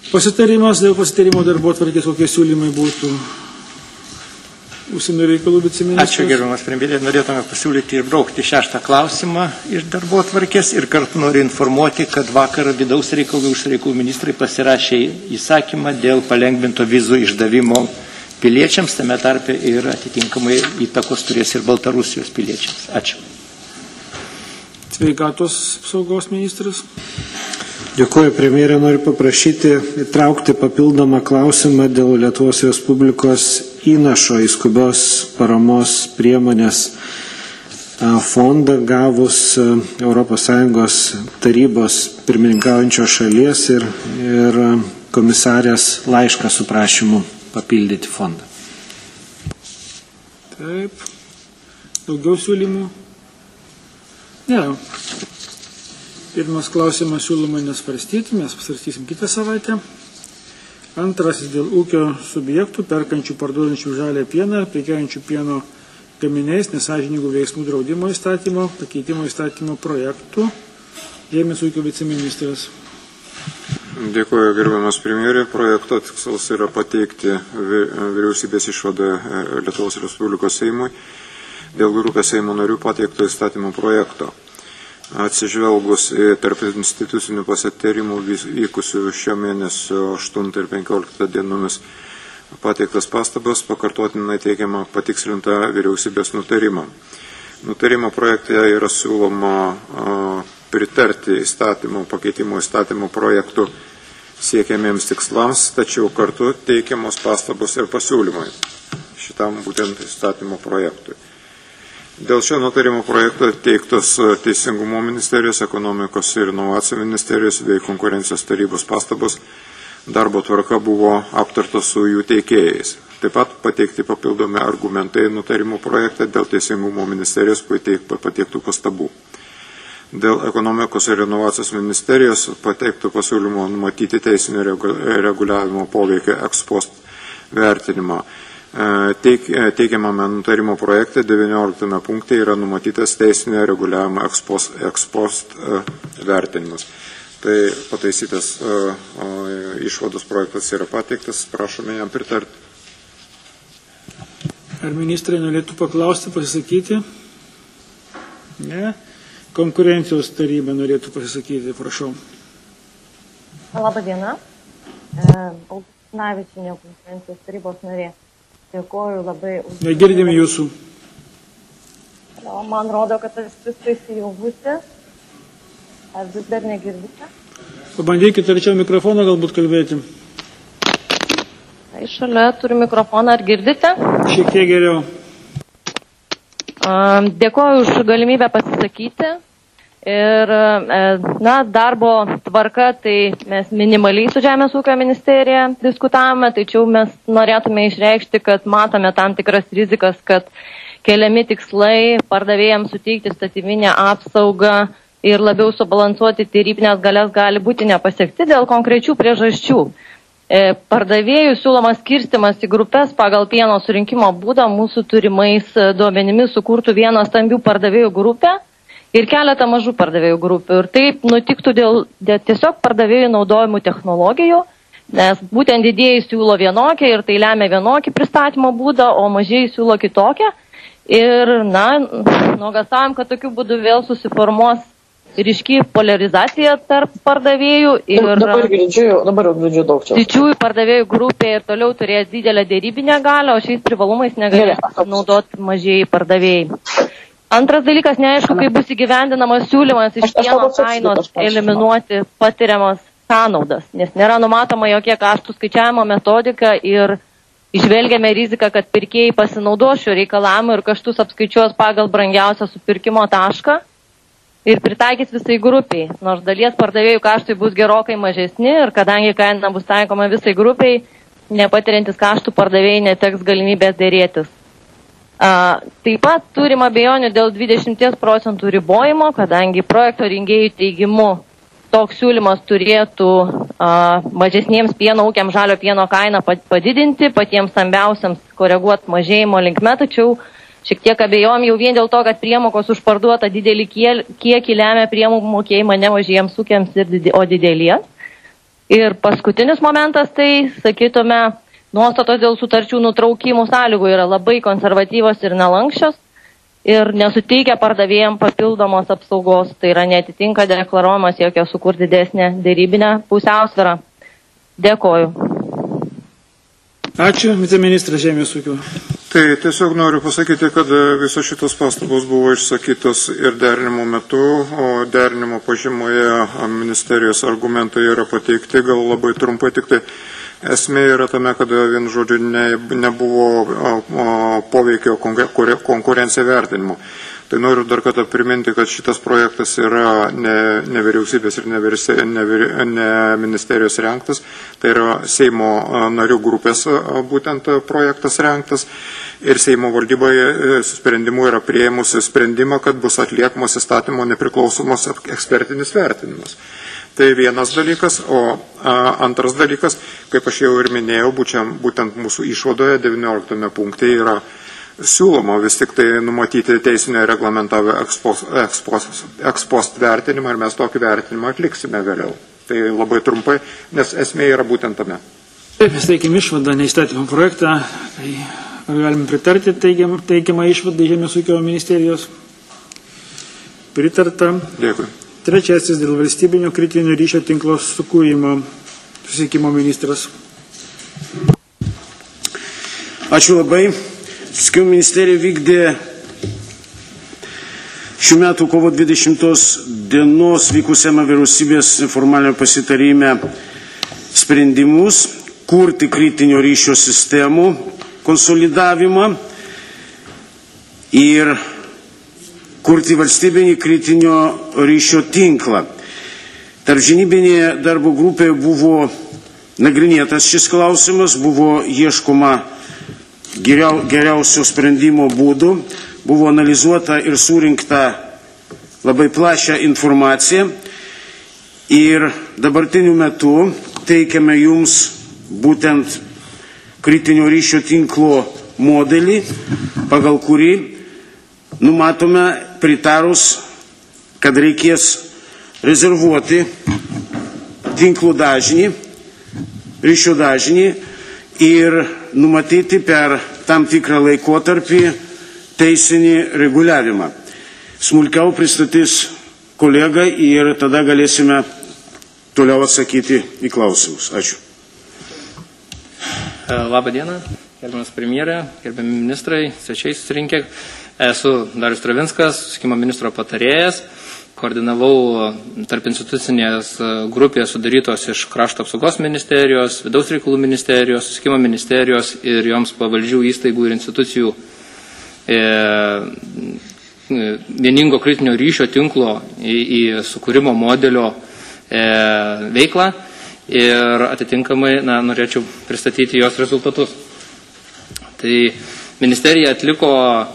Pasitarimas dėl pasitarimo darbotvarkės, kokie siūlymai būtų. Užsienio reikalų viceministras. Ačiū, gerbiamas premjerė. Norėtume pasiūlyti išbraukti 6 klausimą iš darbotvarkės ir kartu noriu informuoti, kad vakar vidaus reikalų užsienio reikalų ministrai pasirašė įsakymą dėl palengvinto vizų išdavimo piliečiams, tame tarpe ir atitinkamai įtakos turės ir Baltarusijos piliečiams. Ačiū. Sveikatos apsaugos ministras. Dėkuoju, premjerė, noriu paprašyti įtraukti papildomą klausimą dėl Lietuvos Respublikos įnašo į skubios paramos priemonės fondą gavus ES tarybos pirmininkaujančios šalies ir komisarės laišką su prašymu papildyti fondą. Taip. Daugiau siūlymų? Ne. Pirmas klausimas siūloma nesvarstyti, mes pasvarstysim kitą savaitę. Antrasis dėl ūkio subjektų, perkančių, parduodančių žalią pieną ir prekiaujančių pieno gaminiais nesąžiningų veiksmų draudimo įstatymo, pakeitimo įstatymo projektų. Žemės ūkio viceministras. Dėkuoju, gerbiamas premjerė. Projekto tikslas yra pateikti vyriausybės išvadą Lietuvos Respublikos Seimui dėl grupės Seimo narių pateikto įstatymo projekto. Atsižvelgus į tarp institucinių pasitarimų vykusių šio mėnesio 8 ir 15 dienomis pateiktas pastabas, pakartotinai teikiama patikslinta vyriausybės nutarimą. Nutarimo projekte yra siūloma pritarti pakeitimo įstatymo projektų siekiamiems tikslams, tačiau kartu teikiamos pastabos ir pasiūlymai šitam būtent įstatymo projektui. Dėl šio nutarimo projekto teiktos Teisingumo ministerijos, ekonomikos ir inovacijų ministerijos bei konkurencijos tarybos pastabos darbo tvarka buvo aptartos su jų teikėjais. Taip pat pateikti papildomi argumentai nutarimo projekte dėl Teisingumo ministerijos pateiktų pastabų. Dėl ekonomikos ir inovacijos ministerijos pateiktų pasiūlymo numatyti teisinio reguliavimo poveikio ex post vertinimą. Teikiamame nutarimo projekte 19 punkte yra numatytas teisinio reguliavimo ex post vertinimas. Tai pataisytas išvados projektas yra pateiktas, prašome jam pritarti. Ar ministrai norėtų paklausti, pasisakyti? Ne. Konkurencijos taryba norėtų pasisakyti, prašau. Labą dieną. Navičinė konkurencijos tarybos narė. Dėkuoju labai už... Negirdime jūsų. Man rodo, kad aš viską įsijungusi. Ar vis dar negirdite? Pabandykite arčiau mikrofoną galbūt kalbėti. Tai šalia turiu mikrofoną, ar girdite? Šiek tiek geriau. Dėkuoju už galimybę pasisakyti. Ir, darbo tvarka, tai mes minimaliai su Žemės ūkio ministerija diskutavome, tačiau mes norėtume išreikšti, kad matome tam tikras rizikas, kad keliami tikslai pardavėjams suteikti statyminę apsaugą ir labiau subalansuoti tarybinės galias gali būti nepasiekti dėl konkrečių priežasčių. Pardavėjų siūlomas skirstimas į grupės pagal pieno surinkimo būdą mūsų turimais duomenimis sukurtų vieną stambių pardavėjų grupę ir keletą mažų pardavėjų grupių. Ir taip nutiktų dėl tiesiog pardavėjų naudojimų technologijų, nes būtent didieji siūlo vienokią ir tai lemia vienokį pristatymo būdą, o mažieji siūlo kitokią. Ir, nuogąstaujam, kad tokiu būdu vėl susiformuos ryški polarizacija tarp pardavėjų ir dabar girdžiu daug čia. Didžiųjų pardavėjų grupė ir toliau turės didelę dėrybinę galią, o šiais privalumais negalės naudoti mažieji pardavėjai. Antras dalykas, neaišku, kaip bus įgyvendinamas siūlymas iš pieno kainos eliminuoti patiriamas sąnaudas, nes nėra numatoma jokie kaštų skaičiavimo metodika ir išvelgiame riziką, kad pirkėjai pasinaudos šio reikalavimu ir kaštus apskaičiuos pagal brangiausią supirkimo tašką ir pritaikys visai grupiai, nors dalies pardavėjų kaštai bus gerokai mažesni ir kadangi kaina bus taikoma visai grupiai, nepatiriantis kaštų pardavėjai neteks galimybės dėrėtis. Taip pat turim abejonių dėl 20% ribojimo, kadangi projekto rengėjų teigimu toks siūlymas turėtų mažesniems pieno ūkiams žalio pieno kainą padidinti, patiems stambiausiams koreguoti mažėjimo linkme, tačiau šiek tiek abejom jau vien dėl to, kad priemokos už parduotą didelį kiekį lemia priemokų mokėjimą ne mažiems ūkiams, o dideliems. Ir paskutinis momentas, tai, sakytume, nuostatos dėl sutarčių nutraukimų sąlygų yra labai konservatyvos ir nelankščios ir nesuteikia pardavėjams papildomos apsaugos, tai yra netitinka deklaruojamas jokio sukurti didesnę dėrybinę pusiausvyrą. Dėkoju. Ačiū, viceministras Žemės ūkio. Tai tiesiog noriu pasakyti, kad visos šitos pastabos buvo išsakytos ir derinimo metu, o derinimo pažymoje ministerijos argumentai yra pateikti, gal labai trumpai, tik tai esmė yra tame, kad vienu žodžiu nebuvo poveikio konkurencija vertinimo. Tai noriu dar kartą priminti, kad šitas projektas yra ne vyriausybės ir ne ministerijos rengtas, tai yra Seimo narių grupės būtent projektas rengtas ir Seimo valdyboje sprendimu yra priėmusi sprendimą, kad bus atliekamas įstatymo nepriklausomos ekspertinis vertinimas. Tai vienas dalykas, o antras dalykas, kaip aš jau ir minėjau, būtent mūsų išvadoje 19 punkte yra siūloma vis tik tai numatyti teisinio reglamentavę ekspost vertinimą ir mes tokį vertinimą atliksime vėliau. Tai labai trumpai, nes esmė yra būtent tame. Taip, mes teikiam išvadą, neįstatymą projektą, tai ar galime pritarti teikiamą išvadą Žemės ūkio ministerijos? Pritarta. Dėkui. Trečiasis dėl valstybinio kritinio ryšio tinklo sukūrimo. Susisiekimo ministras. Ačiū labai. Susisiekimo ministerija vykdė šių metų kovo 20 dienos vykusiame vyriausybės formalio pasitarime sprendimus kurti kritinio ryšio sistemų konsolidavimą ir kurti valstybinį kritinio ryšio tinklą. Tarpžinybinėje darbo grupėje buvo nagrinėtas šis klausimas, buvo ieškoma geriausio sprendimo būdų, buvo analizuota ir surinkta labai plačią informaciją ir dabartiniu metu teikiame jums būtent kritinio ryšio tinklo modelį, pagal kurį numatome pritarus, kad reikės rezervuoti tinklų dažnį, ryšio dažnį ir numatyti per tam tikrą laikotarpį teisinį reguliavimą. Smulkiau pristatys kolega ir tada galėsime toliau atsakyti į klausimus. Ačiū. Labą dieną, gerbiamas premjerė, gerbiami ministrai, svečiai susirinkę. Esu Darius Travinskas, susisiekimo ministro patarėjas, koordinavau tarp institucinės grupės sudarytos iš Krašto apsaugos ministerijos, Vidaus reikalų ministerijos, susisiekimo ministerijos ir joms pavaldžių įstaigų ir institucijų vieningo kritinio ryšio tinklo į sukūrimo modelio veiklą ir atitinkamai norėčiau pristatyti jos rezultatus. Tai ministerija atliko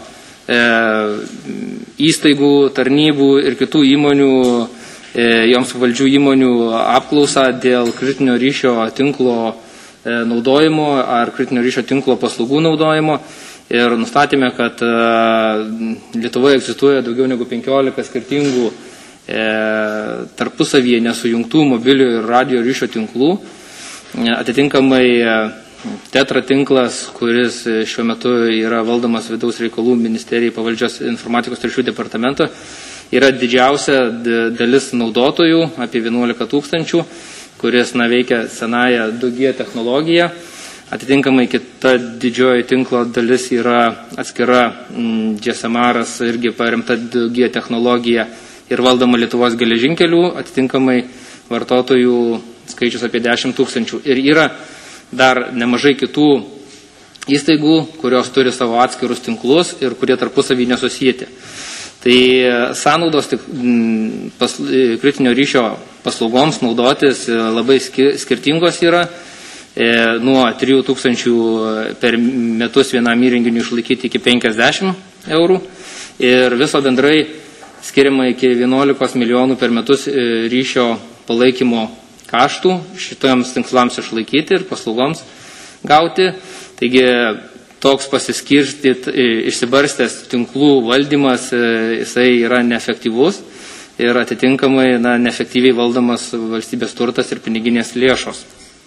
įstaigų, tarnybų ir kitų įmonių, joms valdžių įmonių apklausą dėl kritinio ryšio tinklo naudojimo ar kritinio ryšio tinklo paslaugų naudojimo ir nustatėme, kad Lietuvoje egzistuoja daugiau negu 15 skirtingų tarpusavyje nesujungtų mobilio ir radio ryšio tinklų. Atitinkamai Tetra tinklas, kuris šiuo metu yra valdomas Vidaus reikalų ministerijai pavaldžios informatikos ryšių departamento, yra didžiausia dalis naudotojų, apie 11 000, kuris veikia senąją 2G technologiją. Atitinkamai kita didžioji tinklo dalis yra atskira GSMR-as, irgi paremta 2G technologija ir valdoma Lietuvos geležinkelių, atitinkamai vartotojų skaičius apie 10 000. Ir yra dar nemažai kitų įstaigų, kurios turi savo atskirus tinklus ir kurie tarpusavį nesusijęti. Tai sąnaudos kritinio ryšio paslaugoms naudotis labai skirtingos yra, nuo 3 000 per metus vienam įrenginiui išlaikyti iki 50 eurų ir viso bendrai skiriama iki 11 milijonų per metus ryšio palaikymo kaštų šitiems tinklams išlaikyti ir paslaugoms gauti. Taigi toks išsibarstęs tinklų valdymas, jisai yra neefektyvus. ir atitinkamai neefektyviai valdomas valstybės turtas ir piniginės lėšos.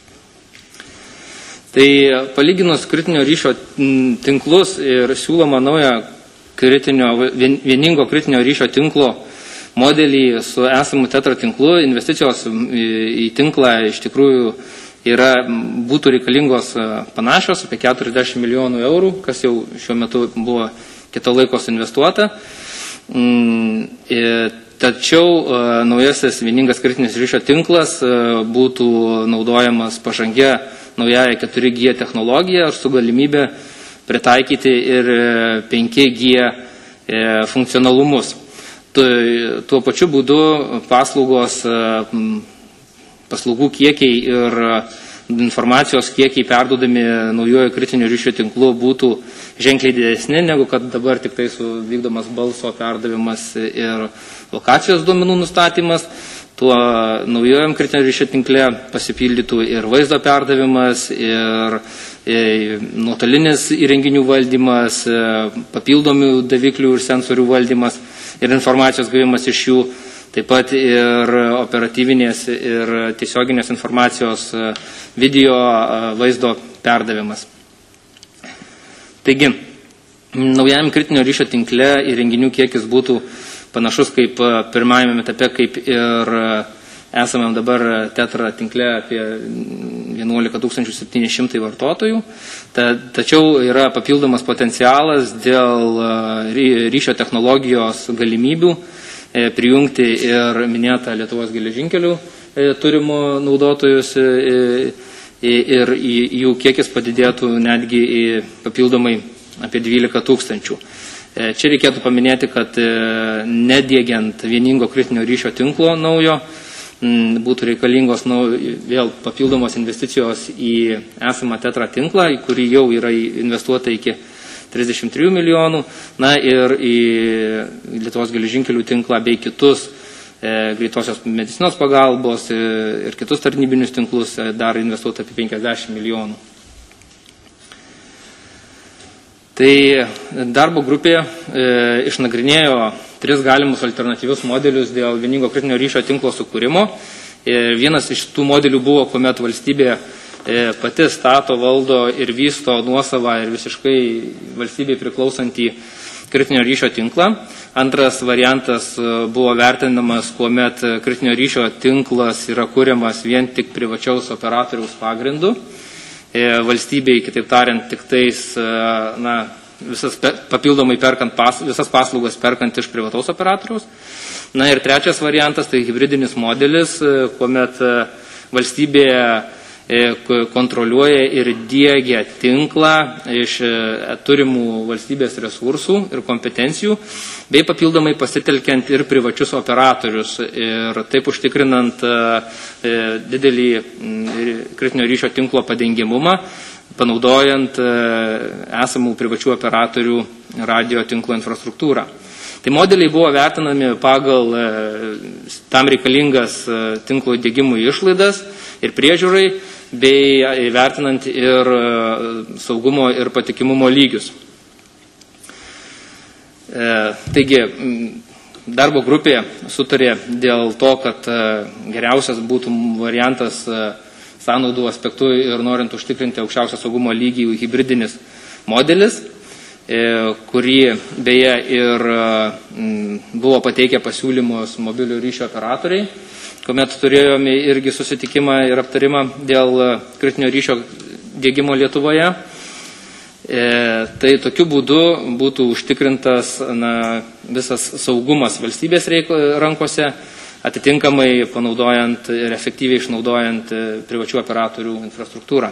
Tai palyginus kritinio ryšio tinklus ir siūloma nauja vieningo kritinio ryšio tinklo modelį su esamu tetra tinklu, investicijos į tinklą iš tikrųjų būtų reikalingos panašios, apie 40 milijonų eurų, kas jau šiuo metu buvo kito laikos investuota. Tačiau naujasis vieningas kritinis ryšio tinklas būtų naudojamas pažangia naująją 4G technologiją ir su galimybė pritaikyti ir 5G funkcionalumus. Tuo pačiu būdu paslaugų kiekiai ir informacijos kiekiai perduodami naujojo kritinio ryšio tinklu būtų ženkliai didesni, negu kad dabar tik tai vykdomas balso perdavimas ir lokacijos duomenų nustatymas. Tuo naujojam kritinio ryšio tinkle pasipildytų ir vaizdo perdavimas, ir nuotolinis įrenginių valdymas, papildomių daviklių ir sensorių valdymas ir informacijos gavimas iš jų, taip pat ir operatyvinės ir tiesioginės informacijos video vaizdo perdavimas. Taigi, naujajam kritinio ryšio tinkle įrenginių kiekis būtų panašus kaip pirmajame etape, kaip ir esamam dabar tetra tinkle apie 11 700 vartotojų. Tačiau yra papildomas potencialas dėl ryšio technologijos galimybių prijungti ir minėtą Lietuvos geležinkelių turimų naudotojus ir jų kiekis padidėtų netgi papildomai apie 12 000. Čia reikėtų paminėti, kad nediegiant vieningo kritinio ryšio tinklo naujo, būtų reikalingos vėl papildomos investicijos į esamą tetra tinklą, į kurį jau yra investuota iki 33 milijonų, ir į Lietuvos geležinkelių tinklą bei kitus greitosios medicinos pagalbos ir kitus tarnybinius tinklus dar investuota apie 50 milijonų. Tai darbo grupė išnagrinėjo 3 galimus alternatyvius modelius dėl vieningo kritinio ryšio tinklo sukūrimo. Vienas iš tų modelių buvo, kuomet valstybė pati stato, valdo ir vysto nuosavą ir visiškai valstybei priklausantį kritinio ryšio tinklą. Antras variantas buvo vertinamas, kuomet kritinio ryšio tinklas yra kuriamas vien tik privačiaus operatoriaus pagrindu. Valstybei, kitaip tariant, tik tais papildomai perkant visas paslaugas perkant iš privataus operatoriaus. Ir trečias variantas, tai hybridinis modelis, kuomet valstybė kontroliuoja ir diegia tinklą iš turimų valstybės resursų ir kompetencijų, bei papildomai pasitelkiant ir privačius operatorius ir taip užtikrinant didelį kritinio ryšio tinklo padengimumą, panaudojant esamų privačių operatorių radio tinklo infrastruktūrą. Tai modeliai buvo vertinami pagal tam reikalingas tinklo įdiegimų išlaidas ir priežiūrai, bei vertinant ir saugumo ir patikimumo lygius. Taigi, darbo grupė sutarė dėl to, kad geriausias būtų variantas sąnaudų aspektų ir norint užtikrinti aukščiausią saugumo lygį hybridinis modelis, kurį beje ir buvo pateikę pasiūlymus mobilio ryšio operatoriai, kuomet turėjome irgi susitikimą ir aptarimą dėl kritinio ryšio diegimo Lietuvoje. Tai tokiu būdu būtų užtikrintas visas saugumas valstybės rankose, atitinkamai panaudojant ir efektyviai išnaudojant privačių operatorių infrastruktūrą.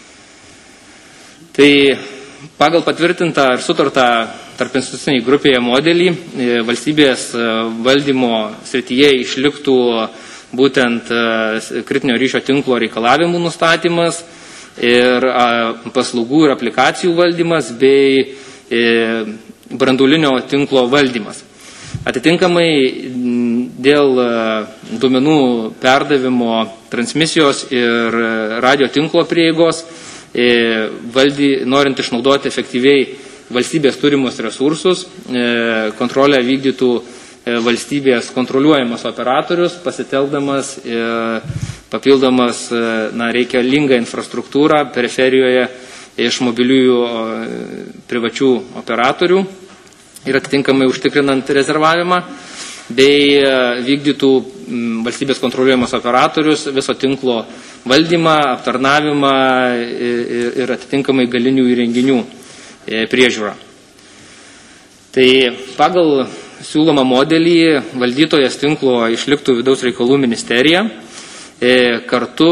Tai pagal patvirtintą ir sutartą tarp instituciniai grupėje modelį valstybės valdymo srityje išliktų būtent kritinio ryšio tinklo reikalavimų nustatymas ir paslaugų ir aplikacijų valdymas bei branduolinio tinklo valdymas. Atitinkamai dėl duomenų perdavimo, transmisijos ir radio tinklo prieigos, norint išnaudoti efektyviai valstybės turimus resursus, kontrolę vykdytų valstybės kontroliuojamas operatorius, pasitelkdamas papildomas reikalingą infrastruktūrą periferijoje iš mobiliųjų privačių operatorių ir atitinkamai užtikrinant rezervavimą, bei vykdytų valstybės kontroliuojamas operatorius viso tinklo valdymą, aptarnavimą ir atitinkamai galinių įrenginių priežiūrą. Tai pagal siūlomą modelį valdytojas tinklo išliktų Vidaus reikalų ministerija, kartu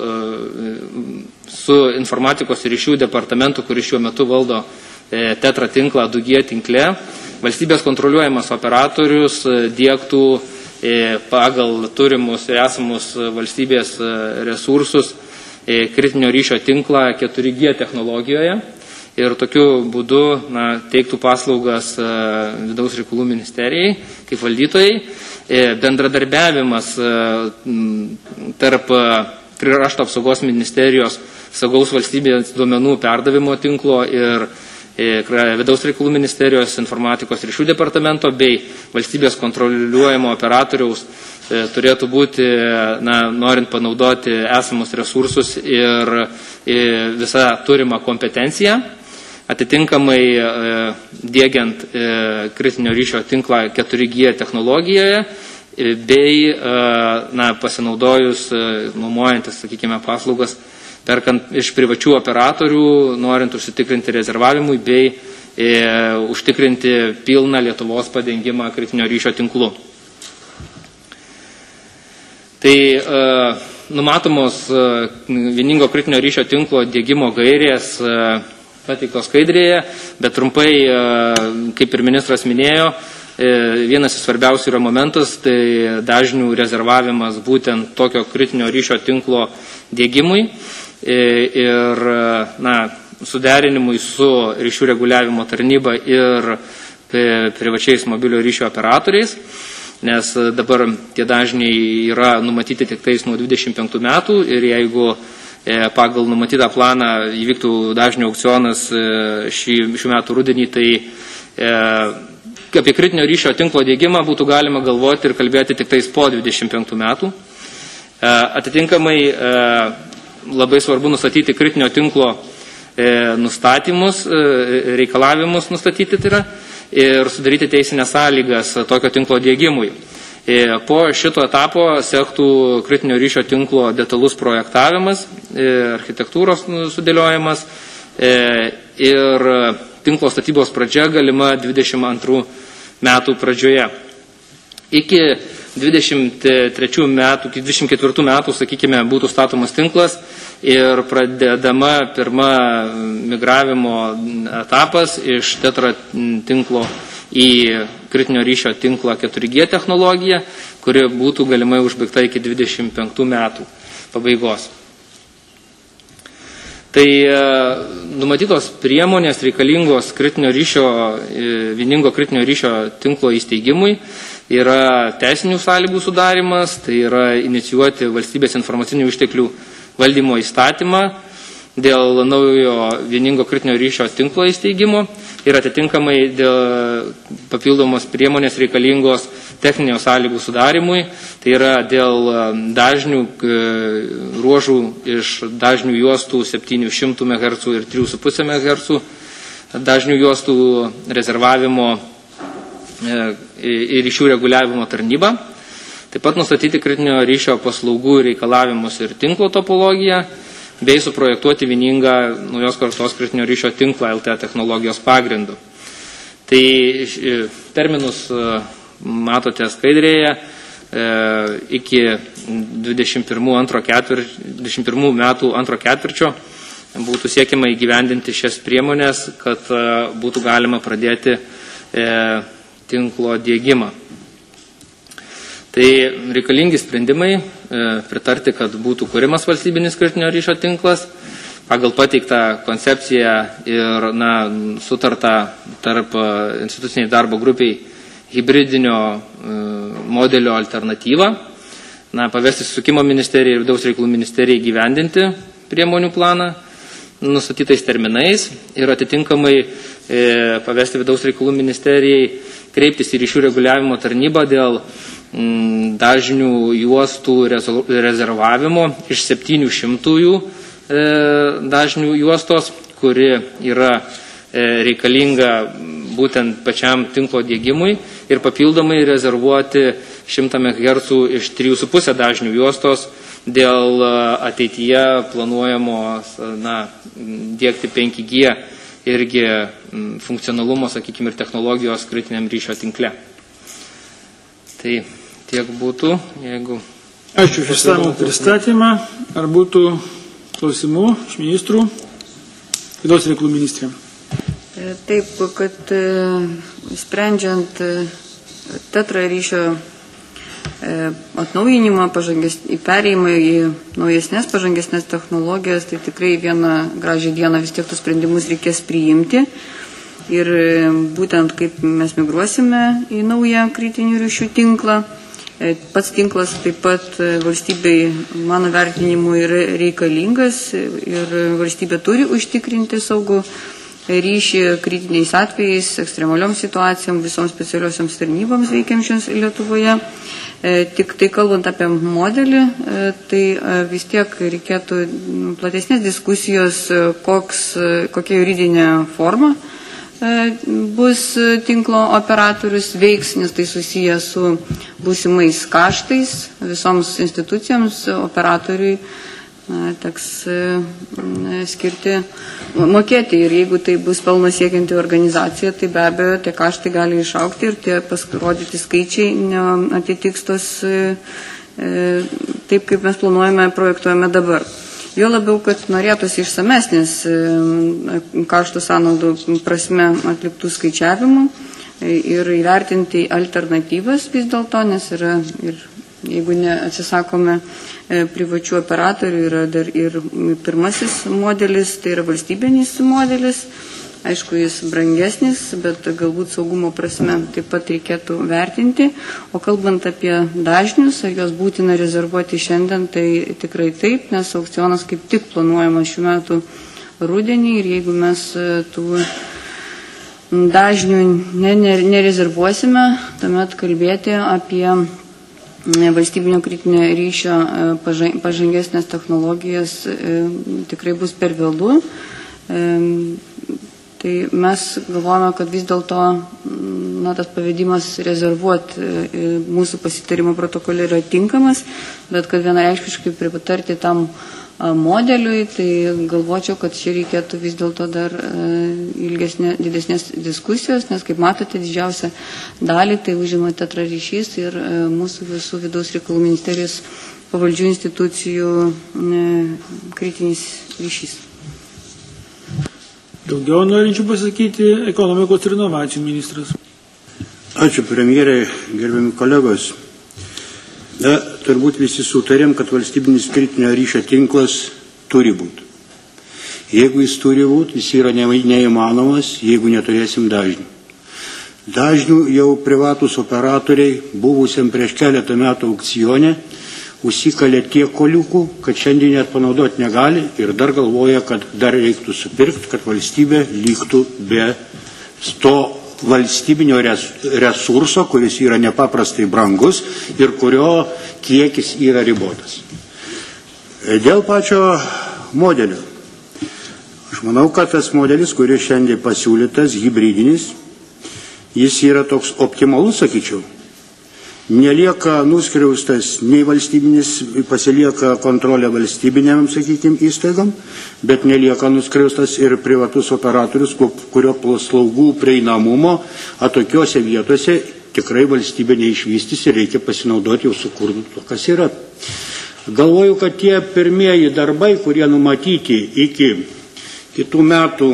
su informatikos ir ryšių departamentu, kuris šiuo metu valdo Tetra tinklą 2G tinkle, valstybės kontroliuojamas operatorius diegtų pagal turimus ir esamus valstybės resursus kritinio ryšio tinklą 4G technologijoje ir tokiu būdu teiktų paslaugas Vidaus reikalų ministerijai kaip valdytojai. Bendradarbiavimas tarp Krašto apsaugos ministerijos saugaus valstybės duomenų perdavimo tinklo ir Vidaus reikalų ministerijos informatikos ryšių departamento bei valstybės kontroliuojamo operatoriaus turėtų būti, norint panaudoti esamus resursus ir visą turimą kompetenciją, atitinkamai diegiant kritinio ryšio tinklą 4G technologijoje bei pasinaudojus, nuomojantis, sakykime, paslaugas, perkant iš privačių operatorių, norint užsitikrinti rezervavimui bei užtikrinti pilną Lietuvos padengimą kritinio ryšio tinklu. Tai numatomos vieningo kritinio ryšio tinklo diegimo gairės pateiktos skaidrėje, bet trumpai, kaip ir ministras minėjo, vienas iš svarbiausių yra momentas, tai dažnių rezervavimas būtent tokio kritinio ryšio tinklo diegimui ir suderinimui su ryšių reguliavimo tarnyba ir privačiais mobilio ryšio operatoriais, nes dabar tie dažniai yra numatyti tik tais nuo 25 metų ir jeigu pagal numatytą planą įvyktų dažnių aukcionas šių metų rudenį, tai apie kritinio ryšio tinklo diegimą būtų galima galvoti ir kalbėti tik tais po 25 metų. Atitinkamai labai svarbu nustatyti kritinio tinklo nustatymus, reikalavimus nustatyti tai yra ir sudaryti teisinės sąlygas tokio tinklo diegimui. Po šito etapo sektų kritinio ryšio tinklo detalus projektavimas, architektūros sudėliojimas ir tinklo statybos pradžia galima 22 metų pradžioje. Iki 23 metų, iki 24 metų, sakykime, būtų statomas tinklas ir pradedama pirma migravimo etapas iš Tetra tinklo į kritinio ryšio tinklą 4G technologiją, kuri būtų galimai užbaigta iki 25 metų pabaigos. Tai numatytos priemonės reikalingos kritinio ryšio, vieningo kritinio ryšio tinklo įsteigimui yra teisinių sąlygų sudarimas, tai yra inicijuoti valstybės informacinių išteklių valdymo įstatymą dėl naujo vieningo kritinio ryšio tinklo įsteigimo ir atitinkamai dėl papildomos priemonės reikalingos techninio sąlygų sudarimui, tai yra dėl dažnių ruožų iš dažnių juostų 700 MHz ir 3,5 MHz dažnių juostų rezervavimo ir ryšių reguliavimo tarnyba. Taip pat nustatyti kritinio ryšio paslaugų reikalavimus ir tinklo topologiją, bei suprojektuoti vieningą naujos kartos kritinio ryšio tinklą LTE technologijos pagrindu. Tai terminus matote skaidrėje, iki 21 metų antro ketvirčio būtų siekiama įgyvendinti šias priemonės, kad būtų galima pradėti tinklo diegimą. Tai reikalingi sprendimai pritarti, kad būtų kuriamas valstybinis kritinio ryšio tinklas pagal pateiktą koncepciją ir sutartą tarp instituciniai darbo grupiai hibridinio modelio alternatyvą, pavesti Susisiekimo ministerijai ir Vidaus reikalų ministerijai gyvendinti priemonių planą nustatytais terminais ir atitinkamai pavesti Vidaus reikalų ministerijai kreiptis į ryšių reguliavimo tarnybą dėl dažnių juostų rezervavimo iš 700 dažnių juostos, kuri yra reikalinga būtent pačiam tinklo dėgymui ir papildomai rezervuoti 100 MHz iš 3,5 dažnių juostos dėl ateityje planuojamos dėkti 5G irgi funkcionalumo, sakykime, ir technologijos kritiniam ryšio tinkle. Tai tiek būtų, jeigu... Ačiū už išsamų pristatymą. Ar būtų klausimų iš ministrų? Vidaus reikalų ministrė. Taip, kad sprendžiant tetra ryšio atnaujinimą, perėjimą į naujesnės, pažangesnės technologijas, tai tikrai vieną gražią dieną vis tiek tus sprendimus reikės priimti. Ir būtent kaip mes migruosime į naują kritinių ryšių tinklą. Pats tinklas taip pat valstybei, mano vertinimu, yra reikalingas ir valstybė turi užtikrinti saugų ryšį kritiniais atvejais, ekstremalioms situacijoms, visoms specialiosioms tarnyboms veikiančiams Lietuvoje. Tik tai kalbant apie modelį, tai vis tiek reikėtų platesnės diskusijos, kokia juridinė forma bus tinklo operatorius veiks, nes tai susiję su būsimais kaštais visoms institucijoms, operatoriui teks skirti, mokėti, ir jeigu tai bus pelno siekianti organizacija, tai be abejo tie kaštai gali išaukti ir tie pasirodyti skaičiai neatitiks tos taip, kaip mes planuojame, projektuojame dabar. Jo labiau, kad norėtųsi išsamesnės kaštų sąnaudų prasme atliktų skaičiavimų ir įvertinti alternatyvas vis dėlto, nes yra ir jeigu neatsisakome privačių operatorių, yra dar ir pirmasis modelis, tai yra valstybinis modelis. Aišku, jis brangesnis, bet galbūt saugumo prasme taip pat reikėtų vertinti. O kalbant apie dažnius, ar juos būtina rezervuoti šiandien, tai tikrai taip, nes aukcionas kaip tik planuojamas šių metų rudenį ir jeigu mes tų dažnių nerezervuosime, tuomet kalbėti apie valstybinio kritinio ryšio pažangesnės technologijas tikrai bus per vėlu. Tai mes galvojame, kad vis dėlto tas pavedimas rezervuoti mūsų pasitarimo protokolį yra tinkamas, bet kad vienareikšmiškai pritarti tam modeliui, tai galvočiau, kad čia reikėtų vis dėlto dar didesnės diskusijos, nes kaip matote, didžiausią dalį tai užima tetra ryšys ir mūsų visų vidaus reikalų ministerijos pavaldžių institucijų kritinis ryšys. Daugiau norinčių pasakyti ekonomikos ir inovacijų ministras. Ačiū premjerai, gerbiami kolegos. Turbūt visi sutarėm, kad valstybinis kritinio ryšio tinklas turi būti. Jeigu jis turi būti, jis yra neįmanomas, jeigu neturėsim dažnių. Dažnių jau privatus operatoriai, buvusiam prieš keletą metų aukcione, užsikalė tiek koliukų, kad šiandien net panaudoti negali ir dar galvoja, kad dar reiktų supirkti, kad valstybė liktų be to valstybinio resurso, kuris yra nepaprastai brangus ir kurio kiekis yra ribotas. Dėl pačio modelio. Aš manau, kad tas modelis, kuris šiandien pasiūlytas, hybridinis, jis yra toks optimalus, sakyčiau. Nelieka nuskriaustas nei valstybinis, pasilieka kontrolė valstybinėm, sakykime, įstaigom, bet nelieka nuskriaustas ir privatus operatorius, kurio paslaugų prieinamumo atokiose vietose tikrai valstybė neišvystys ir reikia pasinaudoti jau sukurtų to, kas yra. Galvoju, kad tie pirmieji darbai, kurie numatyti iki kitų metų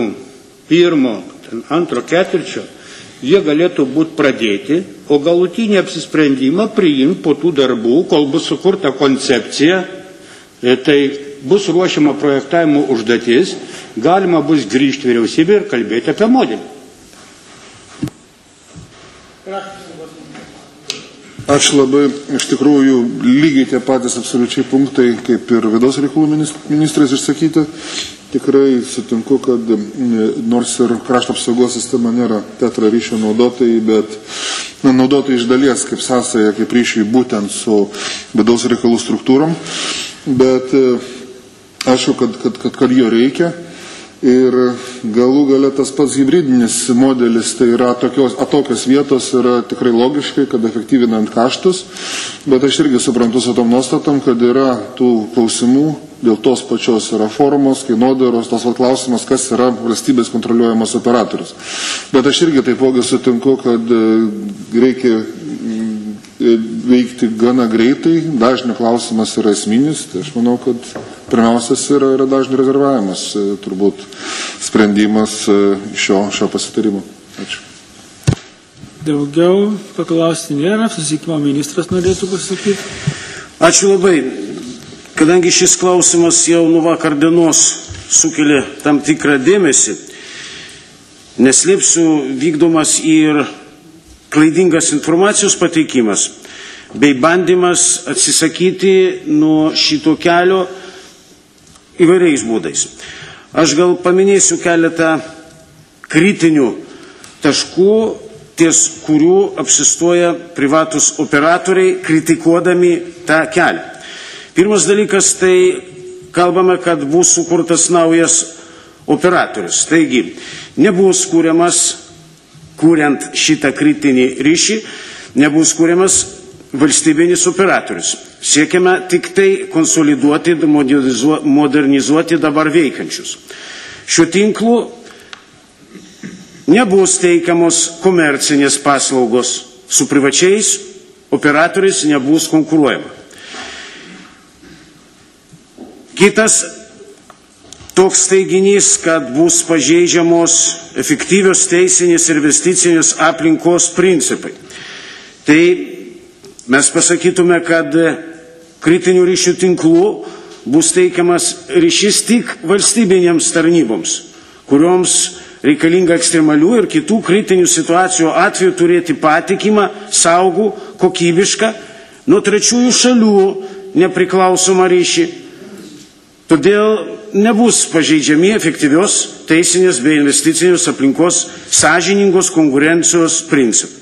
antro ketvirčio, jie galėtų būti pradėti, o galutinį apsisprendimą priimti po tų darbų, kol bus sukurta koncepcija, tai bus ruošiama projektavimo užduotis, galima bus grįžti vyriausybę ir kalbėti apie modelį. Ačiū labai, iš tikrųjų lygiai tie patys absoliučiai punktai, kaip ir vidaus reikalų ministras išsakyti. tikrai sutinku, kad nors ir krašto apsaugos sistema nėra tetra ryšio naudotojai, bet naudotojai iš dalies kaip sąsaja, kaip ryšiai būtent su vidaus reikalų struktūrom, bet aišku, kad jo reikia. Ir galų gale tas pats hybridinis modelis, tai yra tokios vietos yra tikrai logiškai, kad efektyvinant kaštus, bet aš irgi suprantu su tom nuostatom, kad yra tų klausimų dėl tos pačios reformos, kainodaros, tas klausimas, kas yra valstybės kontroliuojamas operatorius. Bet aš irgi taipogi sutinku, kad reikia veikti gana greitai, dažnių klausimas yra esminis, tai aš manau, kad pirmiausias yra dažnių rezervavimas, turbūt sprendimas šio pasitarimo. Ačiū. Daugiau paklausti nėra, susisiekimo ministras norėtų pasakyti. Ačiū labai. Kadangi šis klausimas jau nuo vakar dienos sukelia tam tikrą dėmesį, neslėpsiu, vykdomas ir klaidingas informacijos pateikimas bei bandymas atsisakyti nuo šito kelio įvairiais būdais. Aš gal paminėsiu keletą kritinių taškų, ties kurių apsistoja privatus operatoriai, kritikuodami tą kelią. Pirmas dalykas, tai kalbame, kad bus sukurtas naujas operatorius. Taigi, nebus kūriamas, kuriant šitą kritinį ryšį, nebus kūriamas valstybinis operatorius. Siekiame tik tai konsoliduoti, modernizuoti dabar veikiančius. Šiuo tinklu nebus teikiamos komercinės paslaugos, su privačiais operatoriais nebus konkuruojama. Kitas toks teiginys, kad bus pažeidžiamos efektyvios teisinės ir investicinės aplinkos principai. Tai mes pasakytume, kad kritinių ryšių tinklų bus teikiamas ryšys tik valstybinėms tarnyboms, kurioms reikalinga ekstremalių ir kitų kritinių situacijų atveju turėti patikimą, saugų, kokybišką, nuo trečiųjų šalių nepriklausomą ryšį. Todėl nebus pažeidžiami efektyvios teisinės bei investicinės aplinkos sąžiningos konkurencijos principai.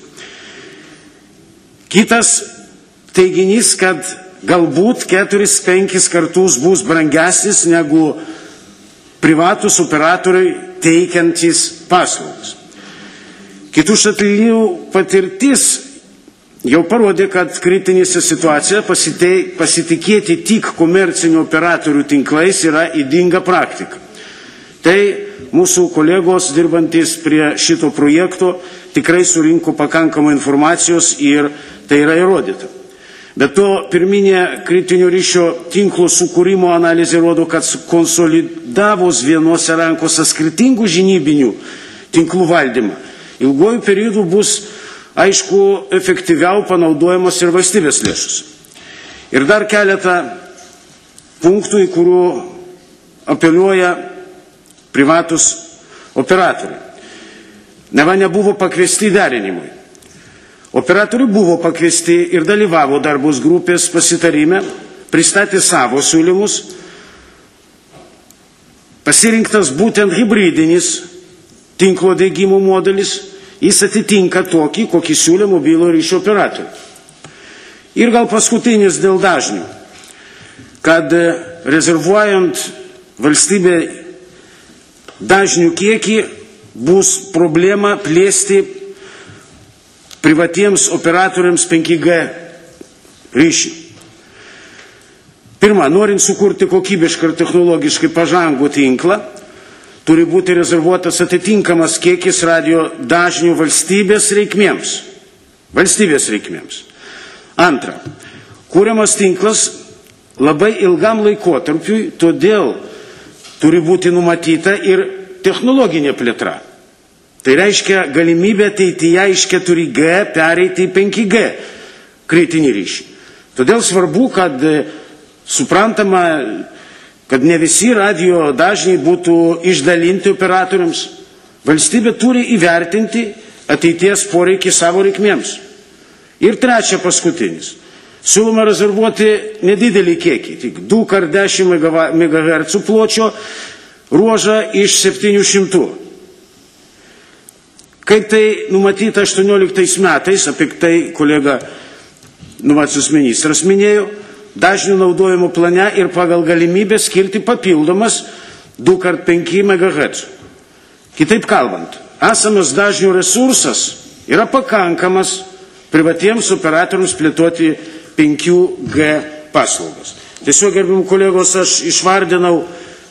Kitas teiginys, kad galbūt 4-5 kartus bus brangesnis negu privatus operatoriai teikiantys paslaugas. Kitų šalių patirtis jau parodė, kad kritinėse situacijoje pasitikėti tik komercinių operatorių tinklais yra ydinga praktika. Tai mūsų kolegos dirbantys prie šito projekto tikrai surinko pakankamai informacijos ir tai yra įrodyta. Bet to pirminė kritinio ryšio tinklo sukūrimo analizė rodo, kad konsolidavus vienose rankose skirtingų žinybinių tinklų valdymą, ilguoju periodu bus, aišku, efektyviau panaudojamas ir valstybės lėšus. Ir dar keletą punktų, į kurių apeliuoja privatus operatoriai. Neva nebuvo pakviesti derinimui. Operatoriai buvo pakviesti ir dalyvavo darbos grupės pasitarime, pristatė savo siūlymus. Pasirinktas būtent hybridinis tinklo diegimo modelis, jis atitinka tokį, kokį siūlė mobilų ryšio operatorių. Ir gal paskutinis dėl dažnių, kad rezervuojant valstybė dažnių kiekį bus problema plėsti privatiems operatoriams 5G ryšį. Pirma, norint sukurti kokybišką ir technologiškai pažangų tinklą, turi būti rezervuotas atitinkamas kiekis radio dažnių valstybės reikmėms. Antra, kūriamas tinklas labai ilgam laikotarpiui, todėl turi būti numatyta ir technologinė plėtra. Tai reiškia galimybę ateityje iš 4G pereiti į 5G kritinį ryšį. Todėl svarbu, kad suprantama, kad ne visi radio dažniai būtų išdalinti operatoriams. Valstybė turi įvertinti ateities poreikį savo reikmėms. Ir trečia, paskutinis. Siūloma rezervuoti nedidelį kiekį, tik 2x10 MHz pločio ruožą iš 700. Kaip tai numatyta 18 metais, apie tai kolega inovacijos ministras minėjo, dažnių naudojimo plane ir pagal galimybę skirti papildomas 2x5 MHz. Kitaip kalbant, esamas dažnių resursas yra pakankamas privatiems operatoriams plėtoti 5G paslaugas. Tiesiog, gerbimų kolegos, aš išvardinau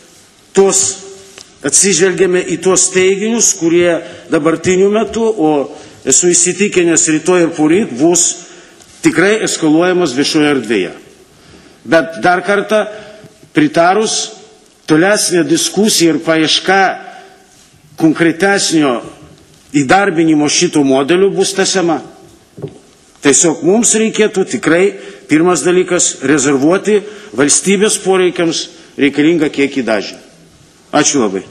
atsižvelgiame į tuos teiginius, kurie dabartiniu metu, o esu įsitikinęs rytoj ir poryt, bus tikrai eskaluojamas viešoje erdvėje. Bet dar kartą pritarus tolesnė diskusija ir paieška konkretesnio įdarbinimo šito modelių bus tęsiama. Tiesiog mums reikėtų tikrai, pirmas dalykas, rezervuoti valstybės poreikiams reikalingą kiekį dažnių. Ačiū labai.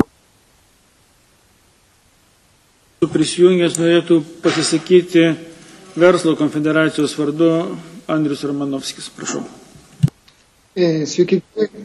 Prisijungęs norėtų pasisakyti Verslo konfederacijos vardu Andrius Romanovskis. Prašau. Sveiki,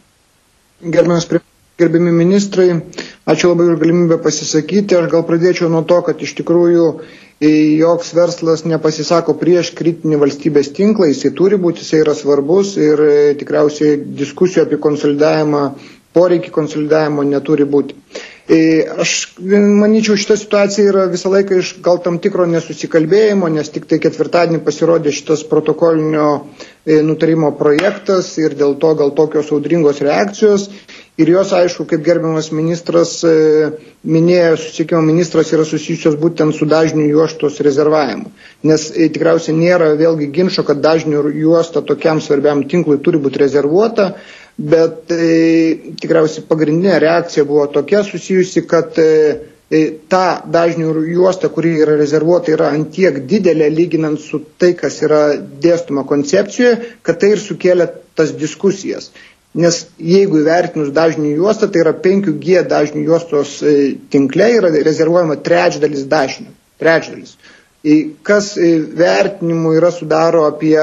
gerbiami ministrai. Ačiū labai už galimybę pasisakyti. Aš gal pradėčiau nuo to, kad iš tikrųjų joks verslas nepasisako prieš kritinį valstybės tinklą. Jisai turi būti, jisai yra svarbus ir tikriausiai diskusijų apie konsolidavimą, poreikį konsolidavimo neturi būti. Aš manyčiau, šita situacija yra visą laiką iš gal tam tikro nesusikalbėjimo, nes tik tai ketvirtadienį pasirodė šitas protokolinio nutarimo projektas ir dėl to gal tokios audringos reakcijos. Ir jos, aišku, kaip gerbiamas ministras minėjo, susisiekimo ministras, yra susijusios būtent su dažnių juostos rezervavimu. Nes tikriausiai nėra vėlgi ginčo, kad dažnių juosta tokiam svarbiam tinklui turi būti rezervuota, bet tikriausiai pagrindinė reakcija buvo tokia susijusi, kad ta dažnių juosta, kuri yra rezervuota, yra antiek didelė lyginant su tai, kas yra dėstoma koncepcijoje, kad tai ir sukėlė tas diskusijas. Nes jeigu įvertinus dažnių juostą, tai yra 5G dažnių juostos tinkle yra rezervuojama trečdalis dažnių. Trečdalis. Kas vertinimų yra sudaro apie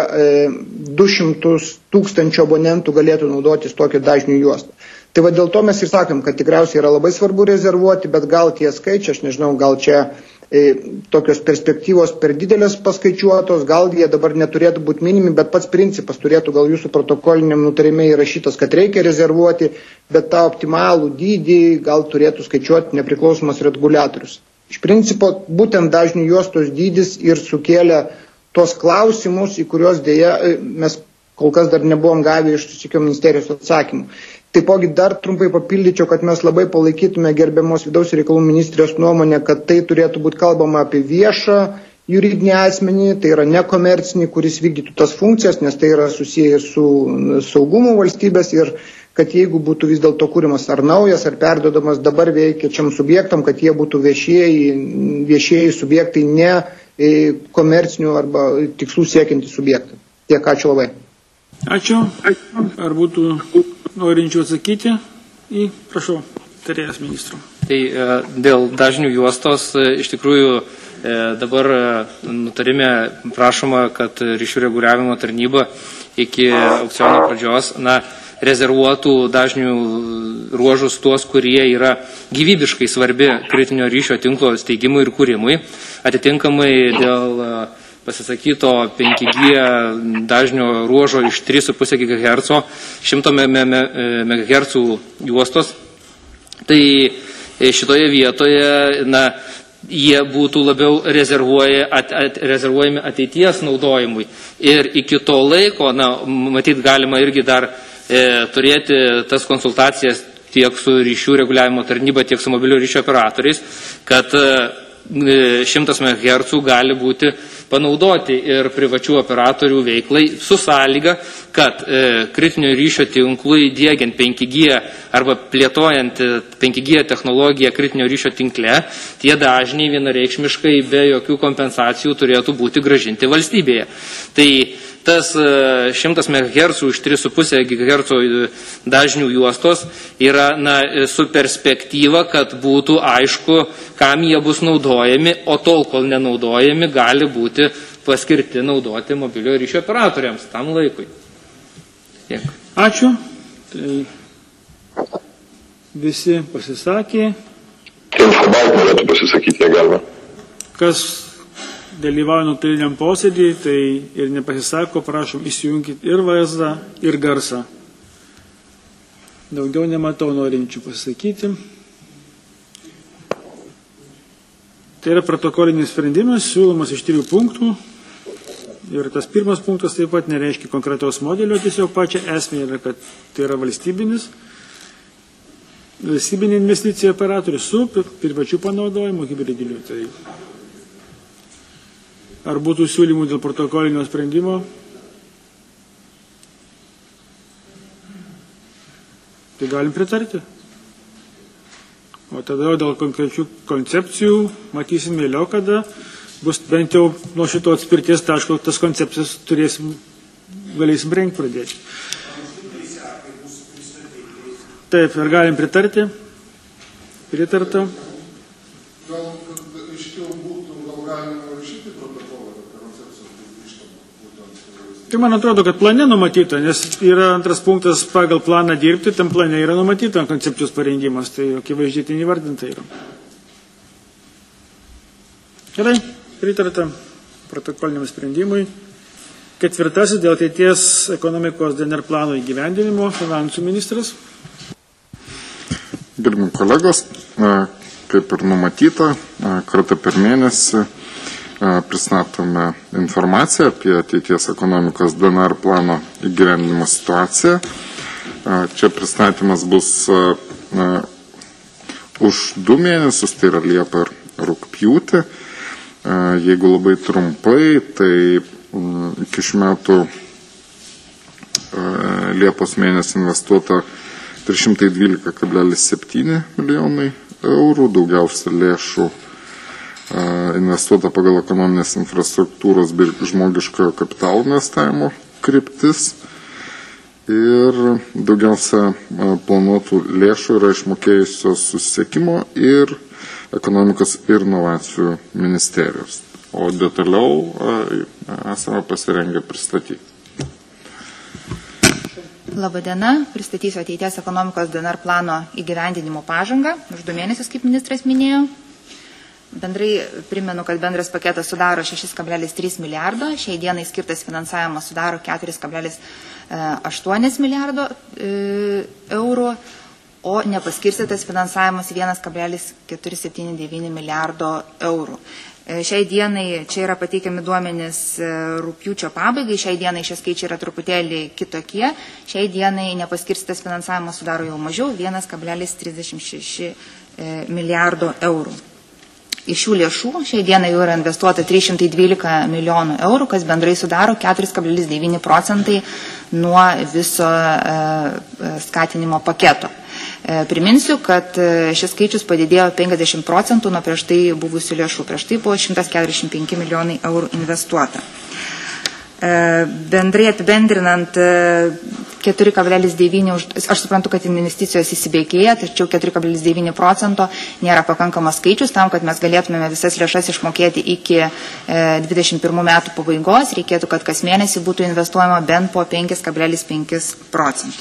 200 000 abonentų galėtų naudotis tokią dažnių juostą. Tai va dėl to mes ir sakom, kad tikriausiai yra labai svarbu rezervuoti, bet gal tie skaičiai, aš nežinau, gal čia tokios perspektyvos per didelės paskaičiuotos, gal jie dabar neturėtų būti minimi, bet pats principas turėtų gal jūsų protokoliniam nutarime įrašytas, kad reikia rezervuoti, bet tą optimalų dydį gal turėtų skaičiuoti nepriklausomas reguliatorius. Iš principo, būtent dažnių juostos dydis ir sukėlė tos klausimus, į kuriuos dėja mes kol kas dar nebuvom gavę iš susisiekimo ministerijos atsakymų. Taipogi dar trumpai papildyčiau, kad mes labai palaikytume gerbiamos vidaus reikalų ministrijos nuomonę, kad tai turėtų būti kalbama apie viešą juridinį asmenį, tai yra nekomercinį, kuris vykdytų tas funkcijas, nes tai yra susiję su saugumu valstybės ir kad jeigu būtų vis dėlto kūrimas ar naujas, ar perdodamas dabar veikiačiam subjektam, kad jie būtų viešieji subjektai, ne komercinių arba tikslų siekiantys subjektai. Tiek, ačiū labai. Ačiū. Ar būtų norinčių atsakyti į, prašau, tarėjas ministro. Tai dėl dažnių juostos iš tikrųjų dabar nutarime prašoma, kad ryšių reguliavimo tarnyba iki aukciono pradžios rezervuotų dažnių ruožus tuos, kurie yra gyvybiškai svarbi kritinio ryšio tinklo steigimui ir kūrimui. Atitinkamai dėl pasisakyto 5G dažnio ruožo iš 3,5 GHz 100 MHz juostos. Tai šitoje vietoje jie būtų labiau rezervuojami ateities naudojimui. Ir iki to laiko, matyt, galima irgi dar turėti tas konsultacijas tiek su ryšių reguliavimo tarnyba, tiek su mobilio ryšio operatoriais, kad 100 MHz gali būti panaudoti ir privačių operatorių veiklai su sąlyga, kad kritinio ryšio tinklui diegiant 5G arba plėtojant 5G technologiją kritinio ryšio tinkle, tie dažniai vienareikšmiškai be jokių kompensacijų turėtų būti grąžinti valstybėje. Tai tas 100 MHz iš 3,5 GHz dažnių juostos yra su perspektyva, kad būtų aišku, kam jie bus naudojami, o tol, kol nenaudojami, gali būti paskirti naudoti mobilio ryšio operatoriams tam laikui. Tiek. Ačiū. Visi pasisakė. Informacija norėtų pasisakyti, jei galima. Kas dalyvauja nuotoliniam posėdį, tai ir nepasisako, prašom įsijungti ir vaizdą, ir garsą. Daugiau nematau norinčių pasakyti. Tai yra protokolinis sprendimas, siūlomas iš 3 punktų. Ir tas pirmas punktas taip pat nereiškia konkretaus modelio, tiesiog pačią esmę yra, kad tai yra valstybinė investicija operatorius su privačių panaudojimu hibridiniu. Tai ar būtų siūlymų dėl protokolinio sprendimo? Tai galim pritarti. O tada dėl konkrečių koncepcijų matysim vėliau, kada bus bent jau nuo šito atspirties taško tas koncepcijas galėsim rengti pradėti. Taip, ir galim pritarti. Pritarta. Gal aiškiau būtų, gal galima rašyti protokolą, kad koncepcijos būtų ištamų. Tai man atrodo, kad plane numatyta, nes yra antras punktas pagal planą dirbti, tam plane yra numatyta koncepcijos parengimas, tai akivaizdžiai tai nevardinta yra. Gerai, pritarta protokoliniam sprendimui. 4. Dėl ateities ekonomikos DNR plano įgyvendinimo finansų ministras. Gerbimi kolegos, kaip ir numatyta, kartą per mėnesį pristatome informaciją apie ateities ekonomikos DNR plano įgyvendinimo situaciją. Čia pristatymas bus už 2 mėnesius, tai yra Liepa ir rugpjūtį. Jeigu labai trumpai, tai iki šių metų Liepos mėnesį investuota 312,7 milijonai eurų, daugiausia lėšų investuota pagal ekonominės infrastruktūros bei žmogiškojo kapitalo investavimo kryptis ir daugiausia planuotų lėšų yra išmokėjusios susisiekimo ir ekonomikos ir inovacijų ministerijos. O detaliau esame pasirengę pristatyti. Labadiena, pristatysiu ateities ekonomikos DNR plano įgyvendinimo pažangą. Už 2 mėnesius, kaip ministras minėjo. Bendrai primenu, kad bendras paketas sudaro 6,3 milijardo. Šiai dienai skirtas finansavimas sudaro 4,8 milijardo eurų, o nepaskirstytas finansavimas 1,479 milijardo eurų. Šiai dienai čia yra pateikiami duomenys rugpjūčio pabaigai, šiai dienai šie skaičiai yra truputėlį kitokie, šiai dienai nepaskirstytas finansavimas sudaro jau mažiau 1,36 milijardo eurų. Iš šių lėšų šiai dienai jau yra investuota 312 milijonų eurų, kas bendrai sudaro 4,9% nuo viso skatinimo paketo. Priminsiu, kad šis skaičius padidėjo 50% nuo prieš tai buvusių lėšų. Prieš tai buvo 145 milijonai eurų investuota. Bendrai apibendrinant 4,9, aš suprantu, kad investicijos įsibėgėja, tačiau 4,9% nėra pakankamas skaičius tam, kad mes galėtumėme visas lėšas išmokėti iki 21 metų pabaigos. Reikėtų, kad kas mėnesį būtų investuojama bent po 5,5%.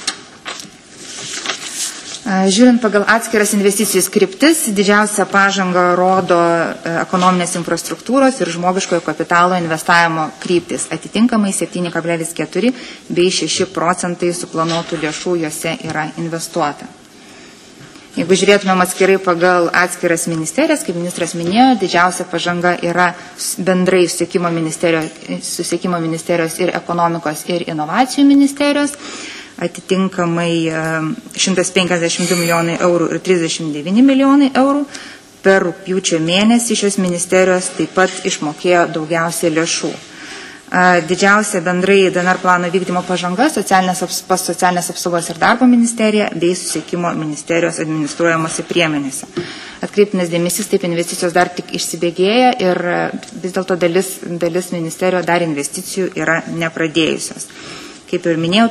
Žiūrint pagal atskiras investicijos kryptis, didžiausia pažanga rodo ekonominės infrastruktūros ir žmogiškojo kapitalo investavimo kryptis. Atitinkamai 7,4 bei 6% suplanuotų lėšų jose yra investuota. Jeigu žiūrėtumėm atskirai pagal atskiras ministerijas, kaip ministras minėjo, didžiausia pažanga yra bendrai susisiekimo ministerijos ir ekonomikos ir inovacijų ministerijos. Atitinkamai 152 milijonai eurų ir 39 milijonai eurų. Per rugpjūčio mėnesį šios ministerijos taip pat išmokėjo daugiausiai lėšų. Didžiausia bendrai DNR plano vykdymo pažanga socialinės apsaugos ir darbo ministerija bei susisiekimo ministerijos administruojamose priemonėse. Atkreiptinas dėmesys, taip investicijos dar tik išsibėgėja ir vis dėlto dalis ministerijos dar investicijų yra nepradėjusios. Kaip ir minėjau,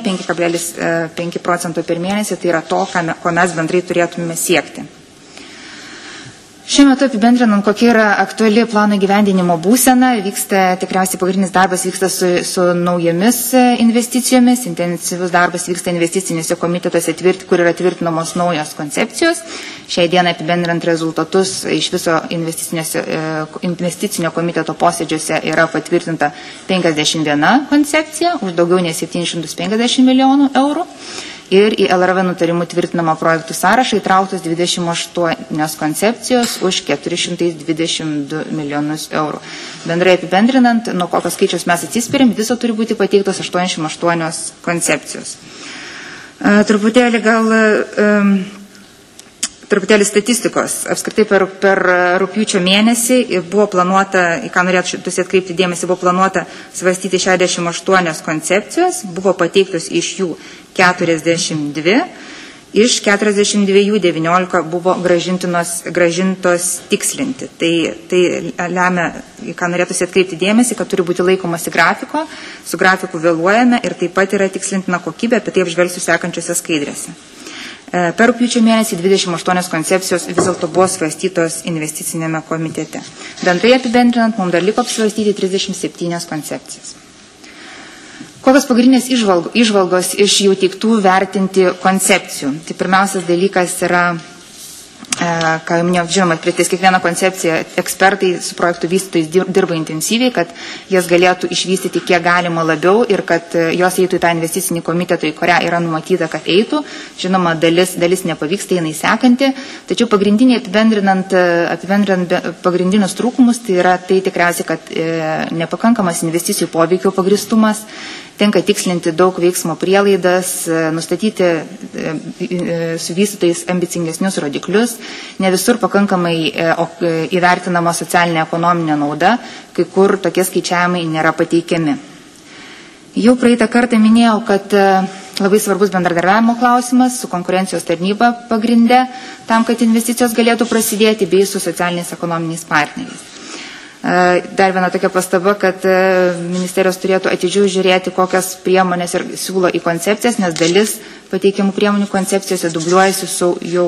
5,5% per mėnesį, tai yra to, ko mes bendrai turėtume siekti. Šiuo metu apibendrinant, kokia yra aktuali plano gyvendinimo būsena, tikriausiai pagrindinis darbas vyksta su naujomis investicijomis, intensyvus darbas vyksta investicinėse komitetuose, kur yra tvirtinamos naujos koncepcijos. Šiai dieną apibendrinant rezultatus iš viso investicinio komiteto posėdžiuose yra patvirtinta 51 koncepcija už daugiau nei 750 milijonų eurų. Ir į LRV nutarimų tvirtinamą projektų sąrašą įtrauktos 28 koncepcijos už 422 milijonus eurų. Bendrai apibendrinant, nuo kokios skaičiaus mes atsispiriam, viso turi būti pateiktos 88 koncepcijos. Truputėlį statistikos. Apskritai per rugpjūčio mėnesį buvo planuota, į ką norėtų atkreipti dėmesį, buvo planuota svarstyti 68 koncepcijos, buvo pateiktos iš jų 42, iš 42 19 buvo grąžintos tikslinti. Tai lemia, į ką norėtųsi atkreipti dėmesį, kad turi būti laikomasi grafiko, su grafiku vėluojame ir taip pat yra tikslintina kokybė, apie tai apžvelgsiu sekančiose skaidrėse. Per rugpjūčio mėnesį 28 koncepcijos vis dėlto buvo svarstytos investicinėme komitete. Bendrai apibendrinant, mums dar liko apsvarstyti 37 koncepcijas. Kokios pagrindinės įžvalgos iš jau teiktų vertinti koncepcijų? Tai pirmiausias dalykas yra, ką jau minėjau, žinoma, prie kiekvieną koncepciją ekspertai su projektų vystytojais dirba intensyviai, kad jas galėtų išvystyti kiek galima labiau ir kad jos eitų į tą investicinį komitetą, į kurią yra numatyta, kad eitų. Žinoma, dalis nepavyksta, jinai sekanti. Tačiau apibendrinant pagrindinius trūkumus, tai yra tai tikriausiai, kad nepakankamas investicijų poveikio pagristumas, tenka tikslinti daug veiksmo prielaidas, nustatyti su vystytojais ambicingesnius rodiklius, ne visur pakankamai įvertinama socialinė ekonominė nauda, kai kur tokie skaičiavimai nėra pateikiami. Jau praeitą kartą minėjau, kad labai svarbus bendradarbiavimo klausimas su konkurencijos tarnyba pagrinde, tam, kad investicijos galėtų prasidėti, bei su socialiniais ekonominiais partneriais. Dar viena tokia pastaba, kad ministerijos turėtų atidžiau žiūrėti, kokias priemonės siūlo į koncepcijas, nes dalis pateikiamų priemonių koncepcijose dubliuojasi su jau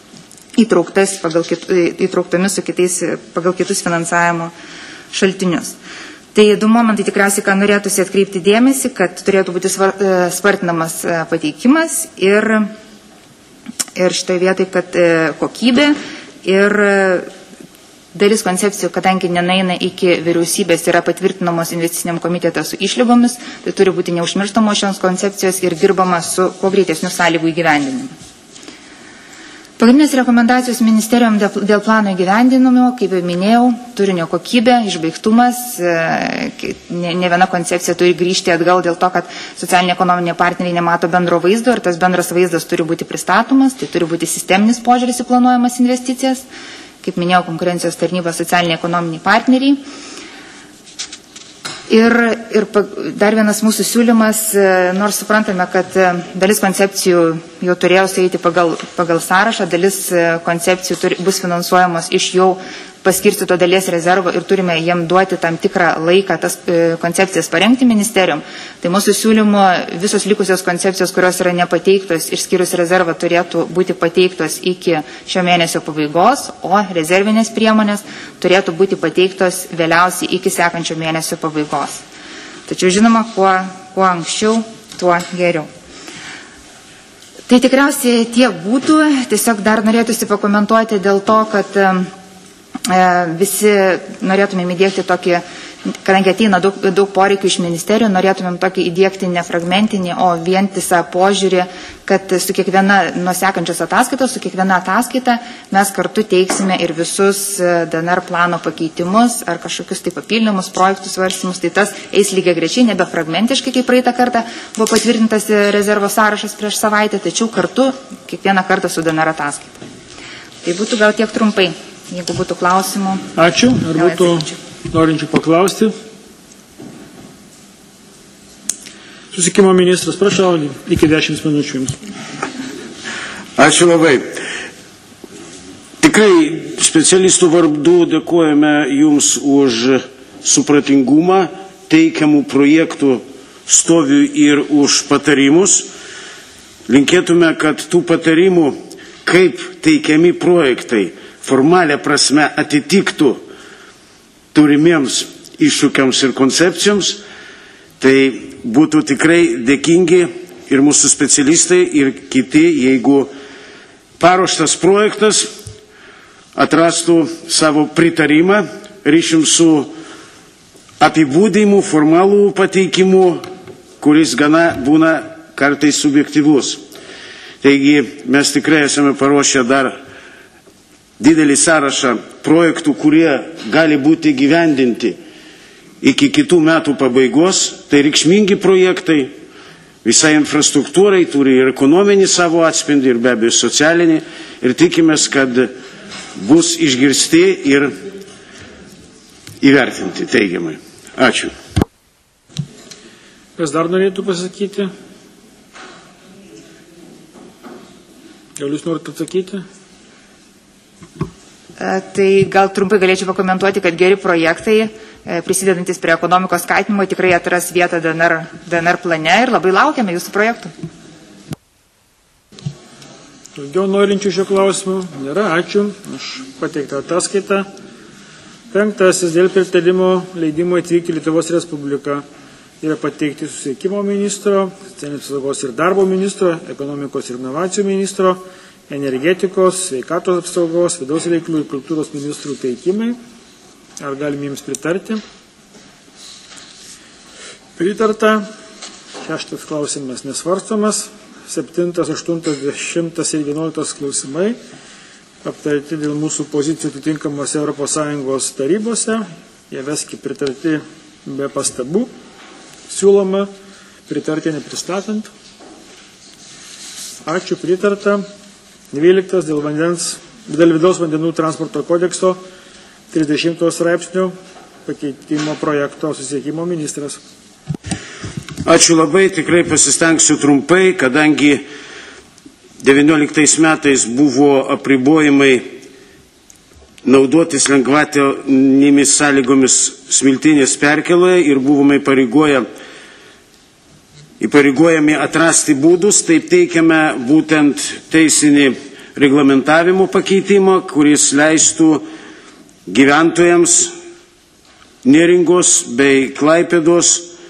įtrauktomis pagal kitus finansavimo šaltinius. Tai du momentai tikriausiai, ką norėtųsi atkreipti dėmesį, kad turėtų būti spartinamas pateikimas ir šitoje vietoje, kad kokybė ir dalis koncepcijų, kadangi nenaina iki vyriausybės, yra patvirtinamos investiciniam komitete su išlygomis, tai turi būti neužmirštamos šios koncepcijos ir dirbama su kuo greitesnių sąlygų įgyvendinimu. Pagrindinės rekomendacijos ministerijom dėl plano įgyvendinimo, kaip jau minėjau, turinio kokybė, išbaigtumas, ne viena koncepcija turi grįžti atgal dėl to, kad socialiniai ekonominiai partneriai nemato bendro vaizdo ir tas bendras vaizdas turi būti pristatomas, tai turi būti sisteminis požiūris į planuojamas investicijas. Kaip minėjau, konkurencijos tarnyba, socialiniai ekonominiai partneriai. Ir dar vienas mūsų siūlymas, nors suprantame, kad dalis koncepcijų jau turėjo sueiti pagal sąrašą, dalis koncepcijų bus finansuojamos iš jau paskirstyto dalies rezervo ir turime jiem duoti tam tikrą laiką tas koncepcijas parengti ministerijom. Tai mūsų siūlymo visos likusios koncepcijos, kurios yra nepateiktos, išskyrus rezervą, turėtų būti pateiktos iki šio mėnesio pabaigos, o rezervinės priemonės turėtų būti pateiktos vėliausiai iki sekančio mėnesio pabaigos. Tačiau žinoma, kuo anksčiau, tuo geriau. Tai tikriausiai tiek būtų, tiesiog dar norėtųsi pakomentuoti dėl to, kad visi norėtumėm įdėkti tokį, kadangi ateina daug poreikių iš ministerijų, norėtumėm tokį įdėkti ne fragmentinį, o vientisą požiūrį, kad su kiekviena nusekančios ataskaitos, su kiekviena ataskaita mes kartu teiksime ir visus DNR plano pakeitimus ar kažkokius tai papildymus, projektų svarstymus, tai tas eis lygiai grečiai, nebe fragmentiškai, kaip praeitą kartą buvo patvirtintas rezervo sąrašas prieš savaitę, tačiau kartu kiekvieną kartą su DNR ataskaita. Tai būtų gal tiek trumpai. Jeigu būtų klausimų. Ačiū. Ar būtų norinčių paklausti? Susisiekimo ministras, prašau, iki 10 minučių jums. Ačiū labai. Tikrai specialistų vardu dėkojame jums už supratingumą, teikiamų projektų stovių ir už patarimus. Linkėtume, kad tų patarimų, kaip teikiami projektai, formalę prasme atitiktų turimiems iššūkiams ir koncepcijoms, tai būtų tikrai dėkingi ir mūsų specialistai, ir kiti, jeigu paruoštas projektas atrastų savo pritarimą ryšium su apibūdimu, formalų pateikimu, kuris gana būna kartais subjektyvus. Taigi mes tikrai esame paruošę dar didelį sąrašą projektų, kurie gali būti gyvendinti iki kitų metų pabaigos. Tai reikšmingi projektai, visai infrastruktūrai, turi ir ekonominį savo atspindį, ir be abejo socialinį. Ir tikimės, kad bus išgirsti ir įvertinti teigiamai. Ačiū. Kas dar norėtų pasakyti? Gal jūs norite atsakyti? Tai gal trumpai galėčiau pakomentuoti, kad geri projektai, prisidedantis prie ekonomikos skatinimo, tikrai atras vietą DNR plane ir labai laukiame jūsų projektų. Daugiau norinčių šio klausimų nėra. Ačiū už pateiktą ataskaitą. 5. Dėl pritarimo leidimo atvykti į Lietuvos Respubliką yra pateikti susisiekimo ministro, socialinės apsaugos ir darbo ministro, ekonomikos ir inovacijų ministro, energetikos, sveikatos apsaugos, vidaus reikalų ir kultūros ministrų teikimai. Ar galime jums pritarti? Pritarta. 6. Klausimas nesvarstomas. 7., 8., 10. ir 11. klausimai aptarti dėl mūsų pozicijų atitinkamose ES tarybose. Jie veski pritarti be pastabų. Siūloma pritarti nepristatant. Ačiū, pritarta. 12. Dėl vidaus vandenų transporto kodekso 30 straipsnių pakeitimo projekto susisiekimo ministras. Ačiū labai, tikrai pasistengsiu trumpai, kadangi 19 metais buvo apribojimai naudotis lengvatinėmis sąlygomis smiltynės perkėloje ir buvome įpareigojami atrasti būdus, taip teikiame būtent teisinį reglamentavimo pakeitimą, kuris leistų gyventojams Neringos bei Klaipėdos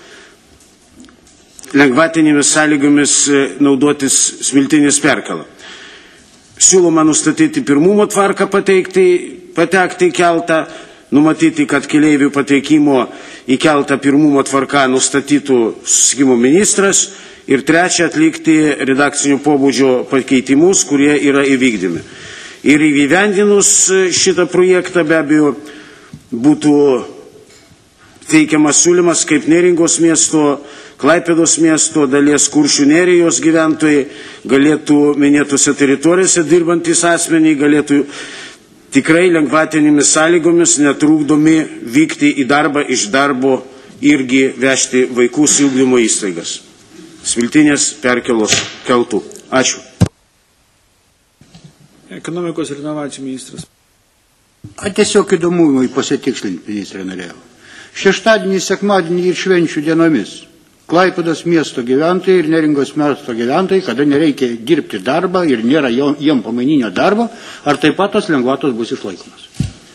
lengvatinėmis sąlygomis naudotis smiltynės perkėlą. Siūloma nustatyti pirmumo tvarką patekti į keltą, numatyti, kad keleivių patekimo į keltą pirmumo tvarką nustatytų susisiekimo ministras ir 3. atlikti redakcinio pobūdžio pakeitimus, kurie yra įvykdymi. Ir įgyvendinus šitą projektą be abejo būtų teikiamas siūlymas, kaip Neringos miesto, Klaipėdos miesto, dalies Kuršių nerijos gyventojai galėtų minėtose teritorijose dirbantys asmeniai galėtų tikrai lengvatinėmis sąlygomis netrukdomi vykti į darbą, iš darbo irgi vežti vaikus į ugdymo įstaigas. Smiltynės perkėlos keltų. Ačiū. Ekonomikos ir inovacijų ministras. Tiesiog įdomu pasitikslinti, ministrė, norėjau. Šeštadienį, sekmadienį ir švenčių dienomis Klaipėdos miesto gyventojai ir Neringos miesto gyventojai, kada nereikia dirbti darbą ir nėra jiem pamaininio darbo, ar taip pat tos lengvatos bus išlaikomas?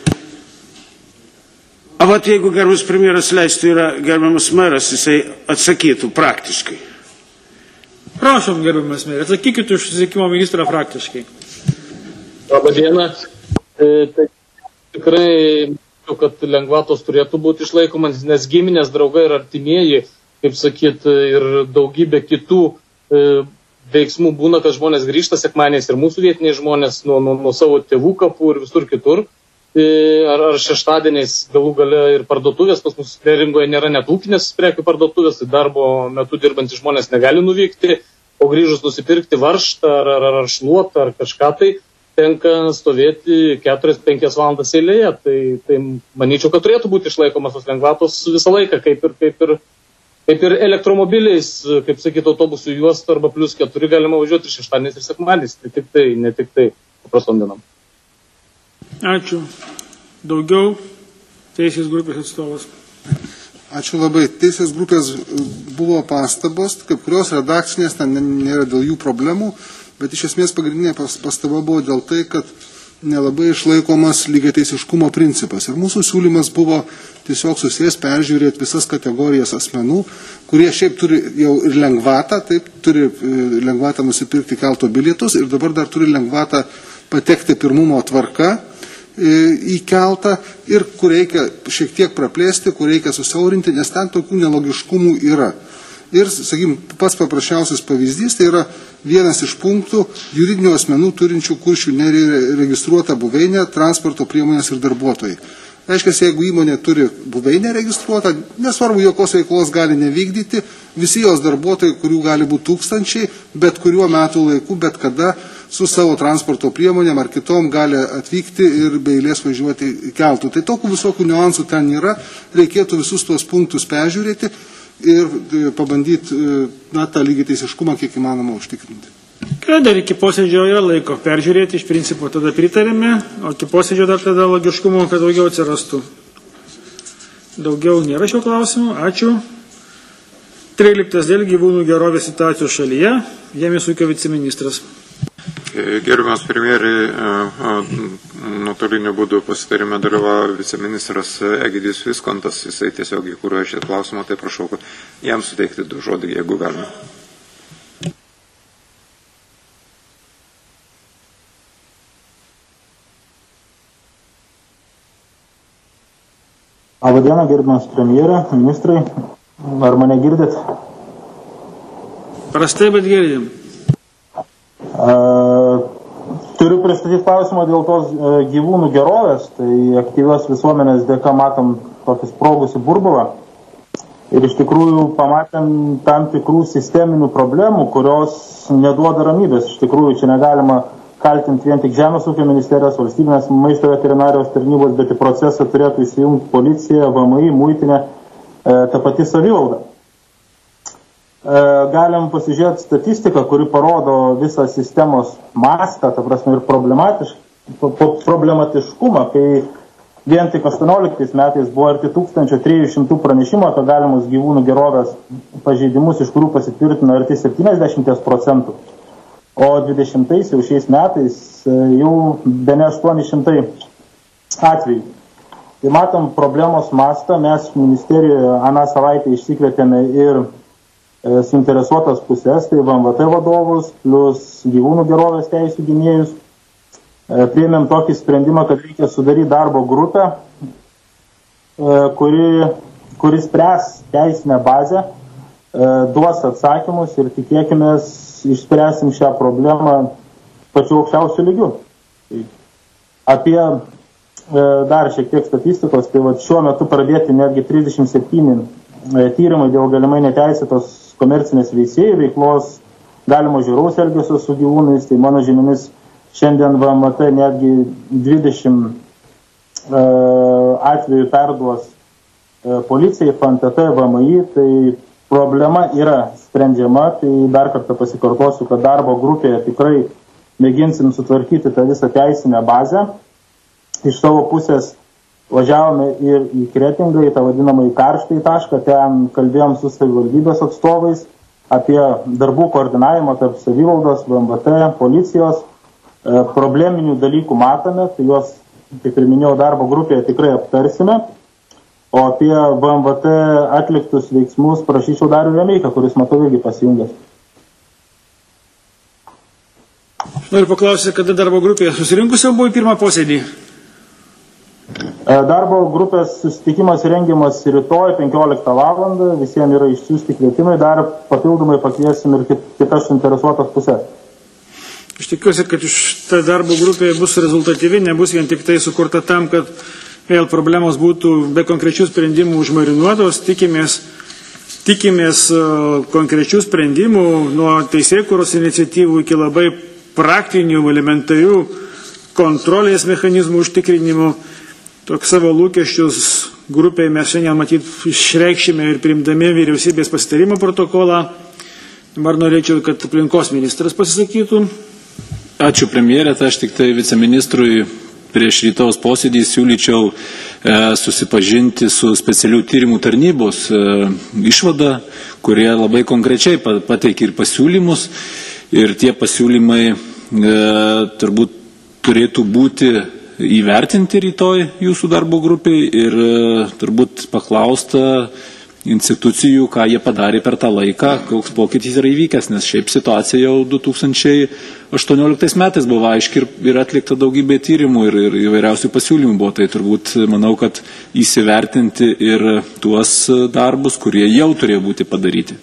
Vat jeigu gerbiamas premjeras leistų, yra gerbiamas meras, jisai atsakytų praktiškai. Prašom, gerbiamas meras, atsakykite už susisiekimo ministrą praktiškai. Labą dieną. Tai tikrai, kad lengvatos turėtų būti išlaikomas, nes giminės, draugai ir artimieji, kaip sakyt, ir daugybė kitų veiksmų būna, kad žmonės grįžta sekmadieniais ir mūsų vietiniai žmonės nuo savo tėvų kapų ir visur kitur. Ar šeštadieniais galų gale ir parduotuvės, pas mus Neringoje nėra net ūkinės prekių parduotuvės, tai darbo metu dirbantys žmonės negali nuvykti, o grįžus nusipirkti varžtą ar šluotą ar kažką tai, tenka stovėti 4-5 valandas eilėje. Tai manyčiau, kad turėtų būti išlaikomas tos lengvatos visą laiką, kaip ir elektromobiliais, kaip sakyti, autobusų juostų arba +4 galima važiuoti ir šeštadieniais ir sekmadieniais, ne tik tai paprastom dienom. Ačiū. Daugiau teisės grupės atstovas. Ačiū labai. Teisės grupės buvo pastabos, kaip kurios redakcinės, ten nėra dėl jų problemų, bet iš esmės pagrindinė pastaba buvo dėl tai, kad nelabai išlaikomas lygiateisiškumo principas. Ir mūsų siūlymas buvo tiesiog susės peržiūrėti visas kategorijas asmenų, kurie šiaip turi jau ir lengvatą, taip, turi lengvatą nusipirkti kelto bilietus ir dabar dar turi lengvatą patekti pirmumo tvarka į keltą ir kur reikia šiek tiek praplėsti, kur reikia susiaurinti, nes ten tokių nelogiškumų yra. Ir, sakykime, pats paprasčiausias pavyzdys, tai yra vienas iš punktų juridinių asmenų turinčių Kuršių nerijoje registruotą buveinę, transporto priemonės ir darbuotojai. Reiškia, jeigu įmonė turi buveinę registruotą, nesvarbu, jokios veiklos gali nevykdyti, visi jos darbuotojai, kurių gali būti tūkstančiai, bet kuriuo metų laiku, bet kada su savo transporto priemonėm ar kitom gali atvykti ir be eilės važiuoti keltu. Tai tokių visokių niuansų ten yra, reikėtų visus tuos punktus peržiūrėti ir pabandyti tą lygiateisiškumą kiek įmanoma užtikrinti. Dar iki posėdžio yra laiko peržiūrėti, iš principo tada pritarėme, o iki posėdžio dar tada logiškumo, kad daugiau atsirastų. Daugiau nėra šio klausimų, ačiū. 13 dėl gyvūnų gerovės situacijos šalyje, Žemės ūkio viceministras. Gerbiamas premjerai, nuotoliniu būdu pasitarime dalyvavo viceministras Egidijus Viskontas, jisai tiesiog įkūruoja šitą klausimą, tai prašau jam suteikti žodį, jeigu galima. Labadiena, gerbiamas premjerė, ministrai, ar mane girdit? Prastai, bet girdim. Turiu pristatyti klausimą dėl tos gyvūnų gerovės, tai aktyvios visuomenės dėka matom tokį sprogusį burbulą ir iš tikrųjų pamatėm tam tikrų sisteminių problemų, kurios neduoda ramybės. Iš tikrųjų čia negalima kaltinti vien tik Žemės ūkio ministerijos, valstybinės maisto veterinarijos tarnybos, bet į procesą turėtų įsijungti policija, VMI, muitinė, ta pati savivalda. Galim pasižiūrėti statistiką, kuri parodo visą sistemos mastą, ta prasme ir problematiškumą, kai vien tik 18 metais buvo arti 1300 pranešimų apie galimus gyvūnų gerovės pažeidimus, iš kurių pasitvirtino arti 70%, o 20 jau šiais metais jau bene 800 atvejų. Tai matom problemos mastą, mes ministerijoje aną savaitę išsikvietėme ir suinteresuotas pusės, tai VMVT vadovus, plus gyvūnų gerovės teisių gynėjus. Priėmėm tokį sprendimą, kad reikia sudaryti darbo grupę, kuri spręs teisinę bazę, duos atsakymus ir tikėkime išspręsim šią problemą pačiu aukščiausiu lygiu. Apie dar šiek tiek statistikos, tai šiuo metu pradėti netgi 37 tyrimai dėl galimai neteisėtos komercinės veisėjų veiklos, galimo žiauraus elgesio su gyvūnais, tai mano žiniomis šiandien VMT netgi 20 atvejų perduos policijai, FNTT, VMI, tai problema yra sprendžiama, tai dar kartą pasikartosiu, kad darbo grupėje tikrai mėginsim sutvarkyti tą visą teisinę bazę. Iš savo pusės važiavome ir į Kretingą, į tą vadinamą į karštąjį tašką, ten kalbėjom su savivaldybės atstovais apie darbų koordinavimą tarp savivaldos, VMVT, policijos. Probleminių dalykų matome, tai juos, kaip ir minėjau, darbo grupėje tikrai aptarsime. O apie VMVT atliktus veiksmus prašyčiau Darių Remeiką, kuris matau irgi pasijungęs. Noriu paklausyti, kada darbo grupėje susirinkusio buvo į pirmą posėdį? Darbo grupės susitikimas rengiamas rytoj 15 valandą, visiems yra išsiųsti kvietimai, dar papildomai pakviesim ir kitas interesuotas pusės. Aš tikiuosi, kad šita darbo grupė bus rezultatyvi, nebus vien tik tai sukurta tam, kad vėl problemos būtų be konkrečių sprendimų užmarinuotos. Tikimės konkrečių sprendimų nuo teisėkūros iniciatyvų iki labai praktinių, elementarių kontrolės mechanizmų užtikrinimų. Toks savo lūkesčius grupiai mes šiandien matyt išreikšime ir priimdami vyriausybės pasitarimo protokolą. Dabar norėčiau, kad aplinkos ministras pasisakytų. Ačiū premjerė, tai aš tik tai viceministrui prieš rytaus posėdį siūlyčiau susipažinti su specialių tyrimų tarnybos išvada, kurie labai konkrečiai pateikė ir pasiūlymus. Ir tie pasiūlymai turbūt turėtų būti įvertinti rytoj jūsų darbo grupiai ir turbūt paklausta institucijų, ką jie padarė per tą laiką, koks pokytis yra įvykęs, nes šiaip situacija jau 2018 metais buvo aiški ir atlikta daugybė tyrimų ir įvairiausių pasiūlymų buvo. Tai turbūt manau, kad įsivertinti ir tuos darbus, kurie jau turėjo būti padaryti.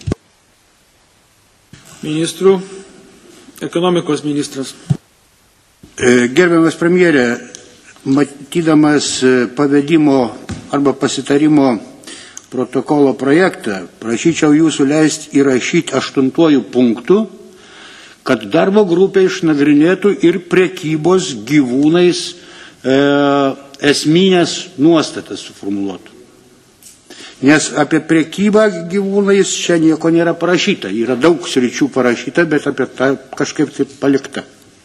Ministrų, ekonomikos ministras. Gerbiamas premjerė, matydamas pavedimo arba pasitarimo protokolo projektą, prašyčiau jūsų leisti įrašyti 8 punktų, kad darbo grupė išnagrinėtų ir prekybos gyvūnais esminės nuostatas suformuluotų. Nes apie prekybą gyvūnais čia nieko nėra parašyta. Yra daug sričių parašyta, bet apie tą kažkaip taip palikta.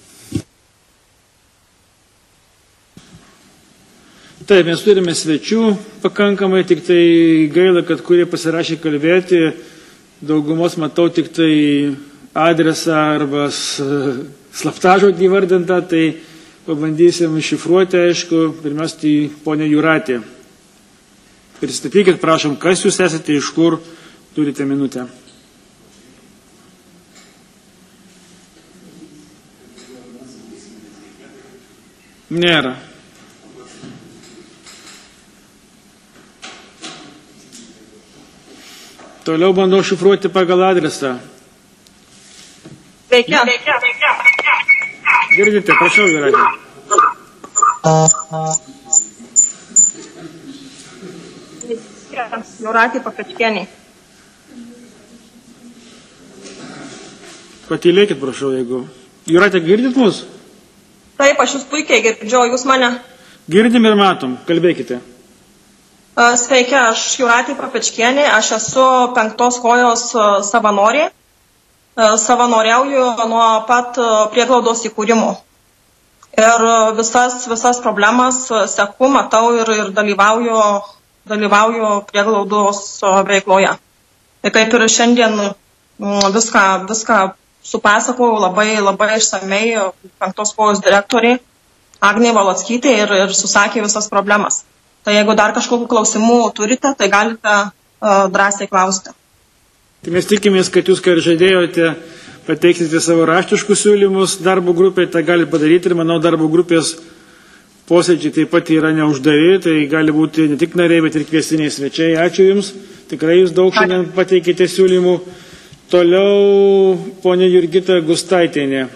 Taip, mes turime svečių pakankamai, tik tai gaila, kad kurie pasirašė kalbėti, daugumos matau tik tai adresą arba slaptažodį įvardintą, tai pabandysim šifruoti, aišku, pirmiausia, tai ponė Jūratė. Pristatykit, prašom, kas jūs esate, iš kur, turite minutę. Nėra. Toliau bandau šifruoti pagal adresą. Sveiki. Girdite, prašau, Jūratė. Jūratė Papečkienė. Patylėkit, prašau, jeigu. Jūratė, girdit mus? Taip, aš jūs puikiai girdžiu, jūs mane? Girdim ir matom, kalbėkite. Sveiki, aš Jūratė Papečkienė, aš esu 5 kojos savanorė. Savanoriauju nuo pat prieglaudos įkūrimo. Ir visas problemas seku, matau ir dalyvauju prieglaudos veikloje. Ir kaip ir šiandien viską supasakojau labai išsamei 5 kojos direktoriai Agnė Valockytė ir susakė visas problemas. Tai jeigu dar kažkokių klausimų turite, tai galite drąsiai klausti. Tai mes tikimės, kad jūs, kai ir žadėjote, pateiksite savo raštiškus siūlymus darbo grupėje, tai gali padaryti ir manau darbo grupės posėdžiai taip pat yra neuždari, tai gali būti ne tik nariai, bet ir kviestiniai svečiai. Ačiū Jums, tikrai Jūs daug šiandien pateikite siūlymų. Toliau ponė Jurgita Gustaitienė.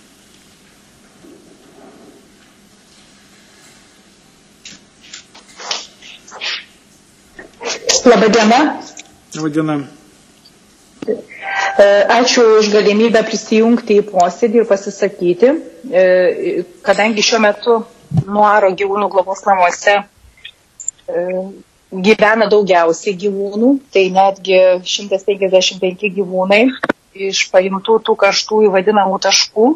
Labadiena. Labadiena. Ačiū už galimybę prisijungti į posėdį ir pasisakyti. Kadangi šiuo metu Nuaro gyvūnų globos namuose gyvena daugiausiai gyvūnų, tai netgi 155 gyvūnai iš paimtų tų karštųjų vadinamų taškų.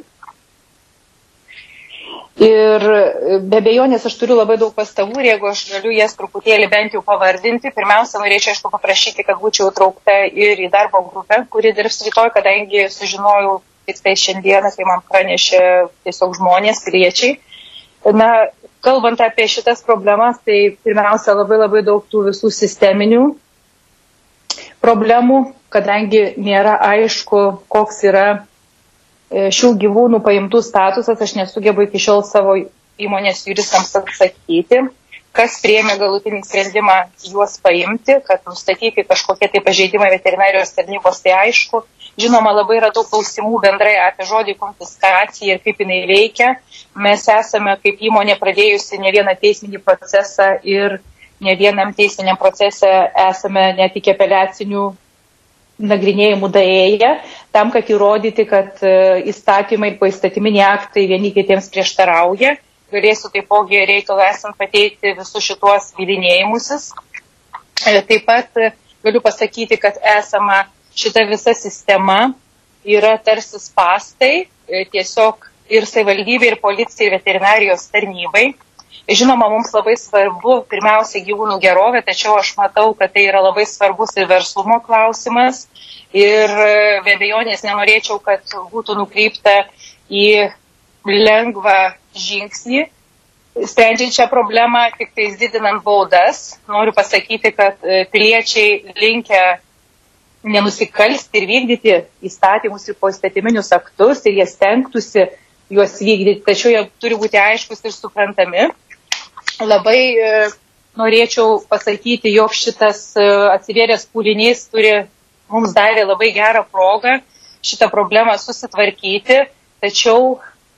Ir be abejonės aš turiu labai daug pastabų ir jeigu aš galiu jas truputėlį bent jau pavardinti, pirmiausia, norėčiau aišku paprašyti, kad būčiau traukta ir į darbo grupę, kuri dirbs rytoj, kadangi sužinojau tik tai šiandieną, kai man pranešė tiesiog žmonės, piliečiai. Na, kalbant apie šitas problemas, tai pirmiausia labai daug tų visų sisteminių problemų, kadangi nėra aišku, koks yra šių gyvūnų paimtų statusas, aš nesugebu iki šiol savo įmonės juristams atsakyti, kas priėmė galutinį sprendimą juos paimti, kad nustatyti kažkokie tai pažeidimai veterinarijos tarnybos, tai aišku. Žinoma, labai yra daug klausimų bendrai apie žodį konfiskaciją ir kaip jinai veikia. Mes esame kaip įmonė pradėjusi ne vieną teisminį procesą ir ne vienam teisminiam procese esame net iki apeliacinių nagrinėjimų daėję, tam, kad įrodyti, kad įstatymai ir poįstatyminiai aktai vieni kitiems prieštarauja. Galėsiu taipogi reikalą esant pateikti visus šituos bylinėjimusis. Taip pat galiu pasakyti, kad esama šita visa sistema yra tarsi spastai, tiesiog ir savivaldybė, ir policija, ir veterinarijos tarnybai. Žinoma, mums labai svarbu pirmiausia gyvūnų gerovė, tačiau aš matau, kad tai yra labai svarbus ir verslumo klausimas. Ir be abejonės nenorėčiau, kad būtų nukreipta į lengvą žingsnį, sprendžiant šią problemą, tik tais didinant baudas. Noriu pasakyti, kad piliečiai linkę nenusikalsti ir vykdyti įstatymus ir poįstatyminius aktus ir jie stengtųsi juos vykdyti, tačiau jie turi būti aiškus ir suprantami. Labai norėčiau pasakyti, jog šitas atsivėręs kūrinys mums davė labai gerą progą šitą problemą susitvarkyti, tačiau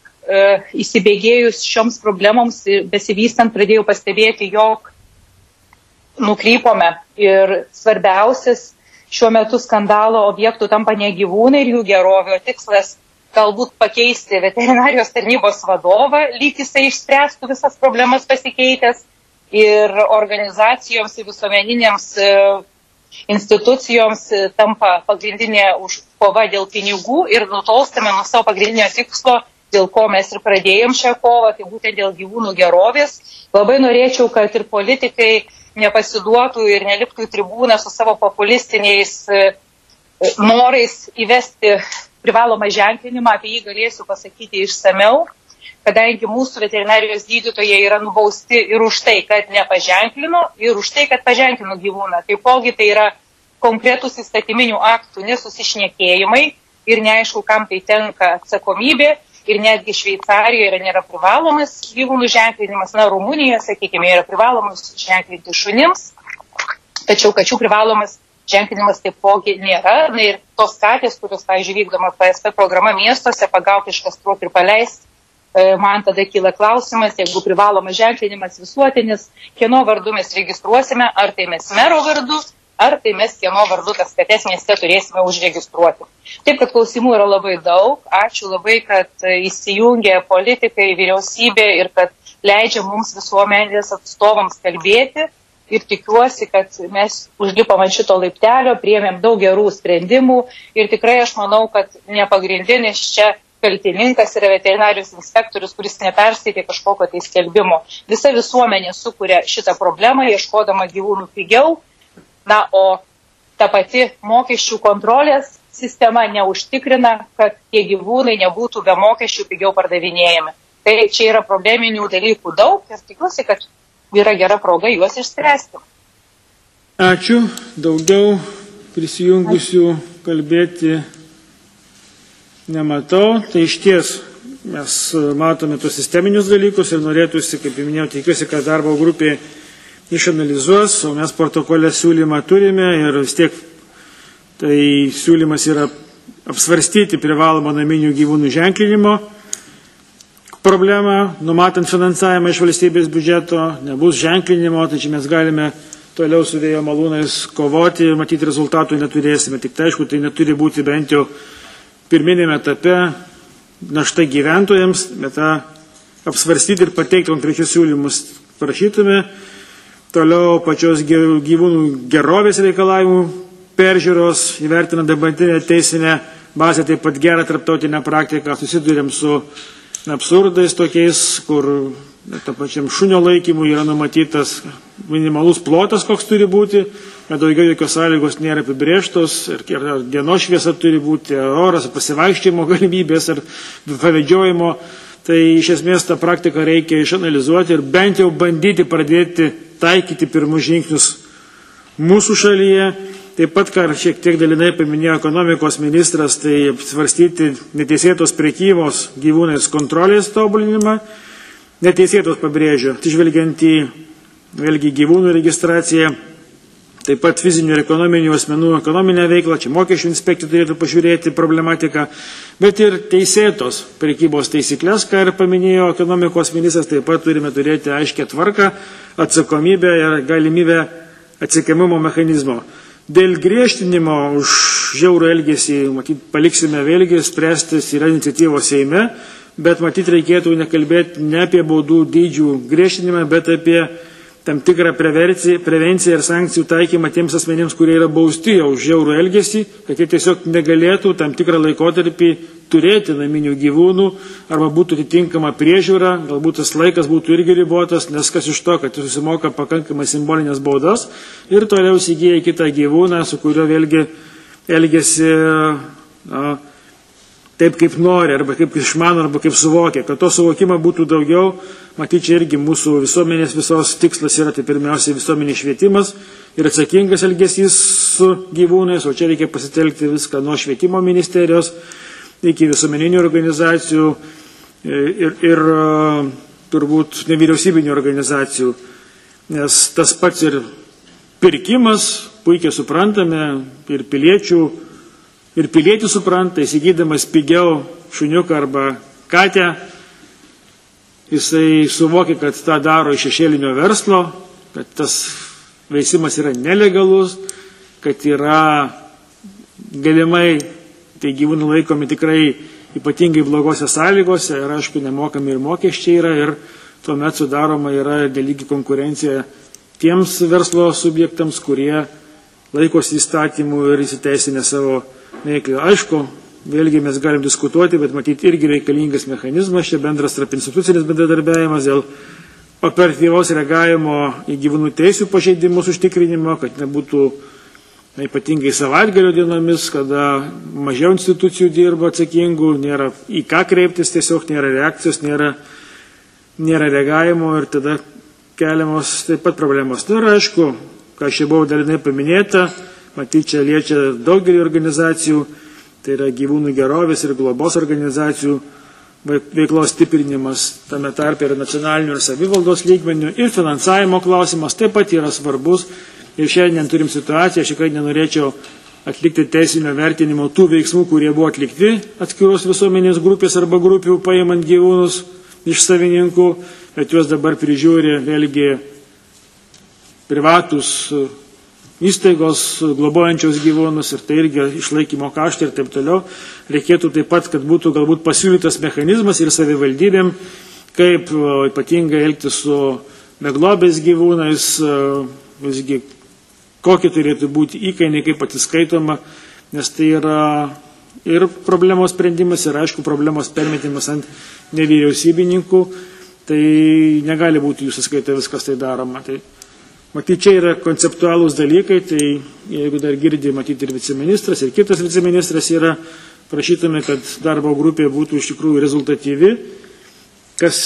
įsibėgėjus šioms problemoms besivystant pradėjau pastebėti, jog nukrypome ir svarbiausias šiuo metu skandalo objektų tampa ne gyvūnai ir jų gerovė, o tikslas galbūt pakeisti veterinarijos tarnybos vadovą, lyg jisai išspręstų visas problemas pasikeitęs ir organizacijoms ir visuomeninėms institucijoms tampa pagrindinė kova dėl pinigų ir nutolstame nuo savo pagrindinio tikslo, dėl ko mes ir pradėjom šią kovą, tai būtent dėl gyvūnų gerovės. Labai norėčiau, kad ir politikai nepasiduotų ir neliptų į tribūną su savo populistiniais norais įvesti privalomą ženklinimą, apie jį galėsiu pasakyti išsameu, kadangi mūsų veterinarijos gydytojai yra nubausti ir už tai, kad nepaženklino, ir už tai, kad paženklino gyvūną. Taipogi tai yra konkretus įstatyminių aktų nesusišnekėjimai ir neaišku, kam tai tenka atsakomybė. Ir netgi Šveicarijoje nėra privalomas gyvūnų ženklinimas, Rumunijoje, sakykime, yra privalomas ženklinti šunims, tačiau kačių privalomas ženklinimas taipogi nėra. Ir tos katės, kurios, pavyzdžiui, vykdoma PSP programa miestuose, pagauti, iškastruoti ir paleisti, man tada kyla klausimas, jeigu privalomas ženklinimas visuotinis, kieno vardu mes registruosime, ar tai mes mero vardu, ar tai mes kieno vardu tas kates mieste turėsime užregistruoti. Taip, kad klausimų yra labai daug. Ačiū labai, kad įsijungė politikai, vyriausybė ir kad leidžia mums visuomenės atstovams kalbėti. Ir tikiuosi, kad mes užlipom ant šito laiptelio, priėmėm daug gerų sprendimų ir tikrai aš manau, kad nepagrindinis čia kaltininkas yra veterinarijos inspektorius, kuris neperskaitė kažkokio tai skelbimo. Visa visuomenė sukuria šitą problemą, ieškodama gyvūnų pigiau. Na, o ta pati mokesčių kontrolės sistema neužtikrina, kad tie gyvūnai nebūtų be mokesčių pigiau pardavinėjami. Tai čia yra probleminių dalykų daug ir tikiuosi, kad yra gera proga juos išspręsti. Ačiū. Daugiau prisijungusių kalbėti nematau. Tai iš ties mes matome tos sisteminius dalykus ir norėtųsi, kaip minėjau, tikiuosi, kad darbo grupė išanalizuos, o mes protokolę siūlymą turime ir vis tiek tai siūlymas yra apsvarstyti privalomą naminių gyvūnų ženklinimo problemą, numatant finansavimą iš valstybės biudžeto, nebus ženklinimo, tai čia mes galime toliau su vėjo malūnais kovoti ir matyti rezultatų neturėsime. Tik tai aišku, tai neturi būti bent jau pirminėme etape našta gyventojams, bet tą apsvarstyti ir pateikti konkrečius siūlymus prašytume. Toliau pačios gyvūnų gerovės reikalavimų peržiūros, įvertinant dabartinę teisinę bazę, taip pat gerą tarptautinę praktiką, susidurėm su absurdais tokiais, kur ta pačiam šunio laikymui yra numatytas minimalus plotas, koks turi būti, bet daugiau jokios sąlygos nėra apibrėžtos, ir dienos šviesa turi būti, oras, pasivaikščiojimo galimybės ar pavedžiojimo. Tai iš esmės tą praktiką reikia išanalizuoti ir bent jau bandyti pradėti taikyti pirmus žingsnius mūsų šalyje. Taip pat, ką šiek tiek dalinai paminėjo ekonomikos ministras, tai svarstyti neteisėtos prekybos gyvūnais kontrolės tobulinimą. Neteisėtos pabrėžiu, atsižvelgiant į vėlgi gyvūnų registraciją, taip pat fizinių ir ekonominių asmenų ekonominę veiklą, čia mokesčių inspekcija turėtų pažiūrėti problematiką, bet ir teisėtos prekybos taisyklės, ką ir paminėjo ekonomikos ministras, taip pat turime turėti aiškę tvarką, atsakomybę ir galimybę atsikėmimo mechanizmo. Dėl griežtinimo už žiaurų elgesį, matyt, paliksime vėlgi, spręstis yra iniciatyvos Seime, bet matyt reikėtų nekalbėti ne apie baudų dydžių griežtinimą, bet apie tam tikrą prevenciją ir sankcijų taikymą tiems asmenims, kurie yra bausti už žiaurų elgesį, kad jie tiesiog negalėtų tam tikrą laikotarpį turėti naminių gyvūnų arba būtų atitinkama priežiūra, galbūt tas laikas būtų irgi ribotas, nes kas iš to, kad jis susimoka pakankamai simbolinės baudas ir toliau įsigyja kitą gyvūną, su kuriuo vėlgi elgesi taip, kaip nori, arba kaip išmano, arba kaip suvokia. Kad to suvokimo būtų daugiau, matyt, čia irgi mūsų visuomenės visos tikslas yra, tai pirmiausiai visuomenės švietimas ir atsakingas elgesys su gyvūnais, o čia reikia pasitelkti viską nuo švietimo ministerijos iki visuomeninių organizacijų ir turbūt nevyriausybinių organizacijų. Nes tas pats ir pirkimas, puikiai suprantame, ir piliečių supranta, įsigydamas pigiau šuniuką arba katę, jisai suvokia, kad tą daro iš šešėlinio verslo, kad tas veisimas yra nelegalus, kad yra galimai tai gyvūnai laikomi tikrai ypatingai blogose sąlygose ir aišku nemokami ir mokesčiai yra ir tuomet sudaroma yra nelygi konkurencija tiems verslo subjektams, kurie laikosi įstatymų ir įsiteisinę savo veiklą. Aišku, vėlgi mes galim diskutuoti, bet matyti irgi reikalingas mechanizmas, čia bendras tarpinstitucinis bendradarbiavimas dėl operatyvaus reagavimo į gyvūnų teisių pažeidimus užtikrinimo, kad nebūtų ypatingai savaitgalio dienomis, kada mažiau institucijų dirba atsakingų, nėra į ką kreiptis, tiesiog nėra reakcijos, nėra reagavimo ir tada keliamos taip pat problemos. Tai yra aišku, ką čia buvo dalinai paminėta, matyti čia liečia daugelį organizacijų, tai yra gyvūnų gerovės ir globos organizacijų veiklos stiprinimas, tame tarpe ir nacionalinių ir savivaldos lygmenių ir finansavimo klausimas taip pat yra svarbus. Ir šiandien turim situaciją, aš tikrai nenorėčiau atlikti teisinio vertinimo tų veiksmų, kurie buvo atlikti atskiros visuomenės grupės arba grupių paimant gyvūnus iš savininkų, bet juos dabar prižiūri vėlgi privatus įstaigos globojančios gyvūnus ir tai irgi išlaikymo kaštai ir taip toliau. Reikėtų taip pat, kad būtų galbūt pasiūlytas mechanizmas ir savivaldybėm, kaip ypatingai elgtis su beglobės gyvūnais, visgi kokie turėtų būti įkainiai, kaip atsiskaitoma, nes tai yra ir problemos sprendimas, ir aišku problemos permetimas ant nevyriausybininkų, tai negali būti jūsų skaita viskas tai daroma. Tai, matyti, čia yra konceptualūs dalykai, tai jeigu dar girdi, matyti ir viceministras, ir kitas viceministras yra, prašytume, kad darbo grupė būtų iš tikrųjų rezultatyvi, kas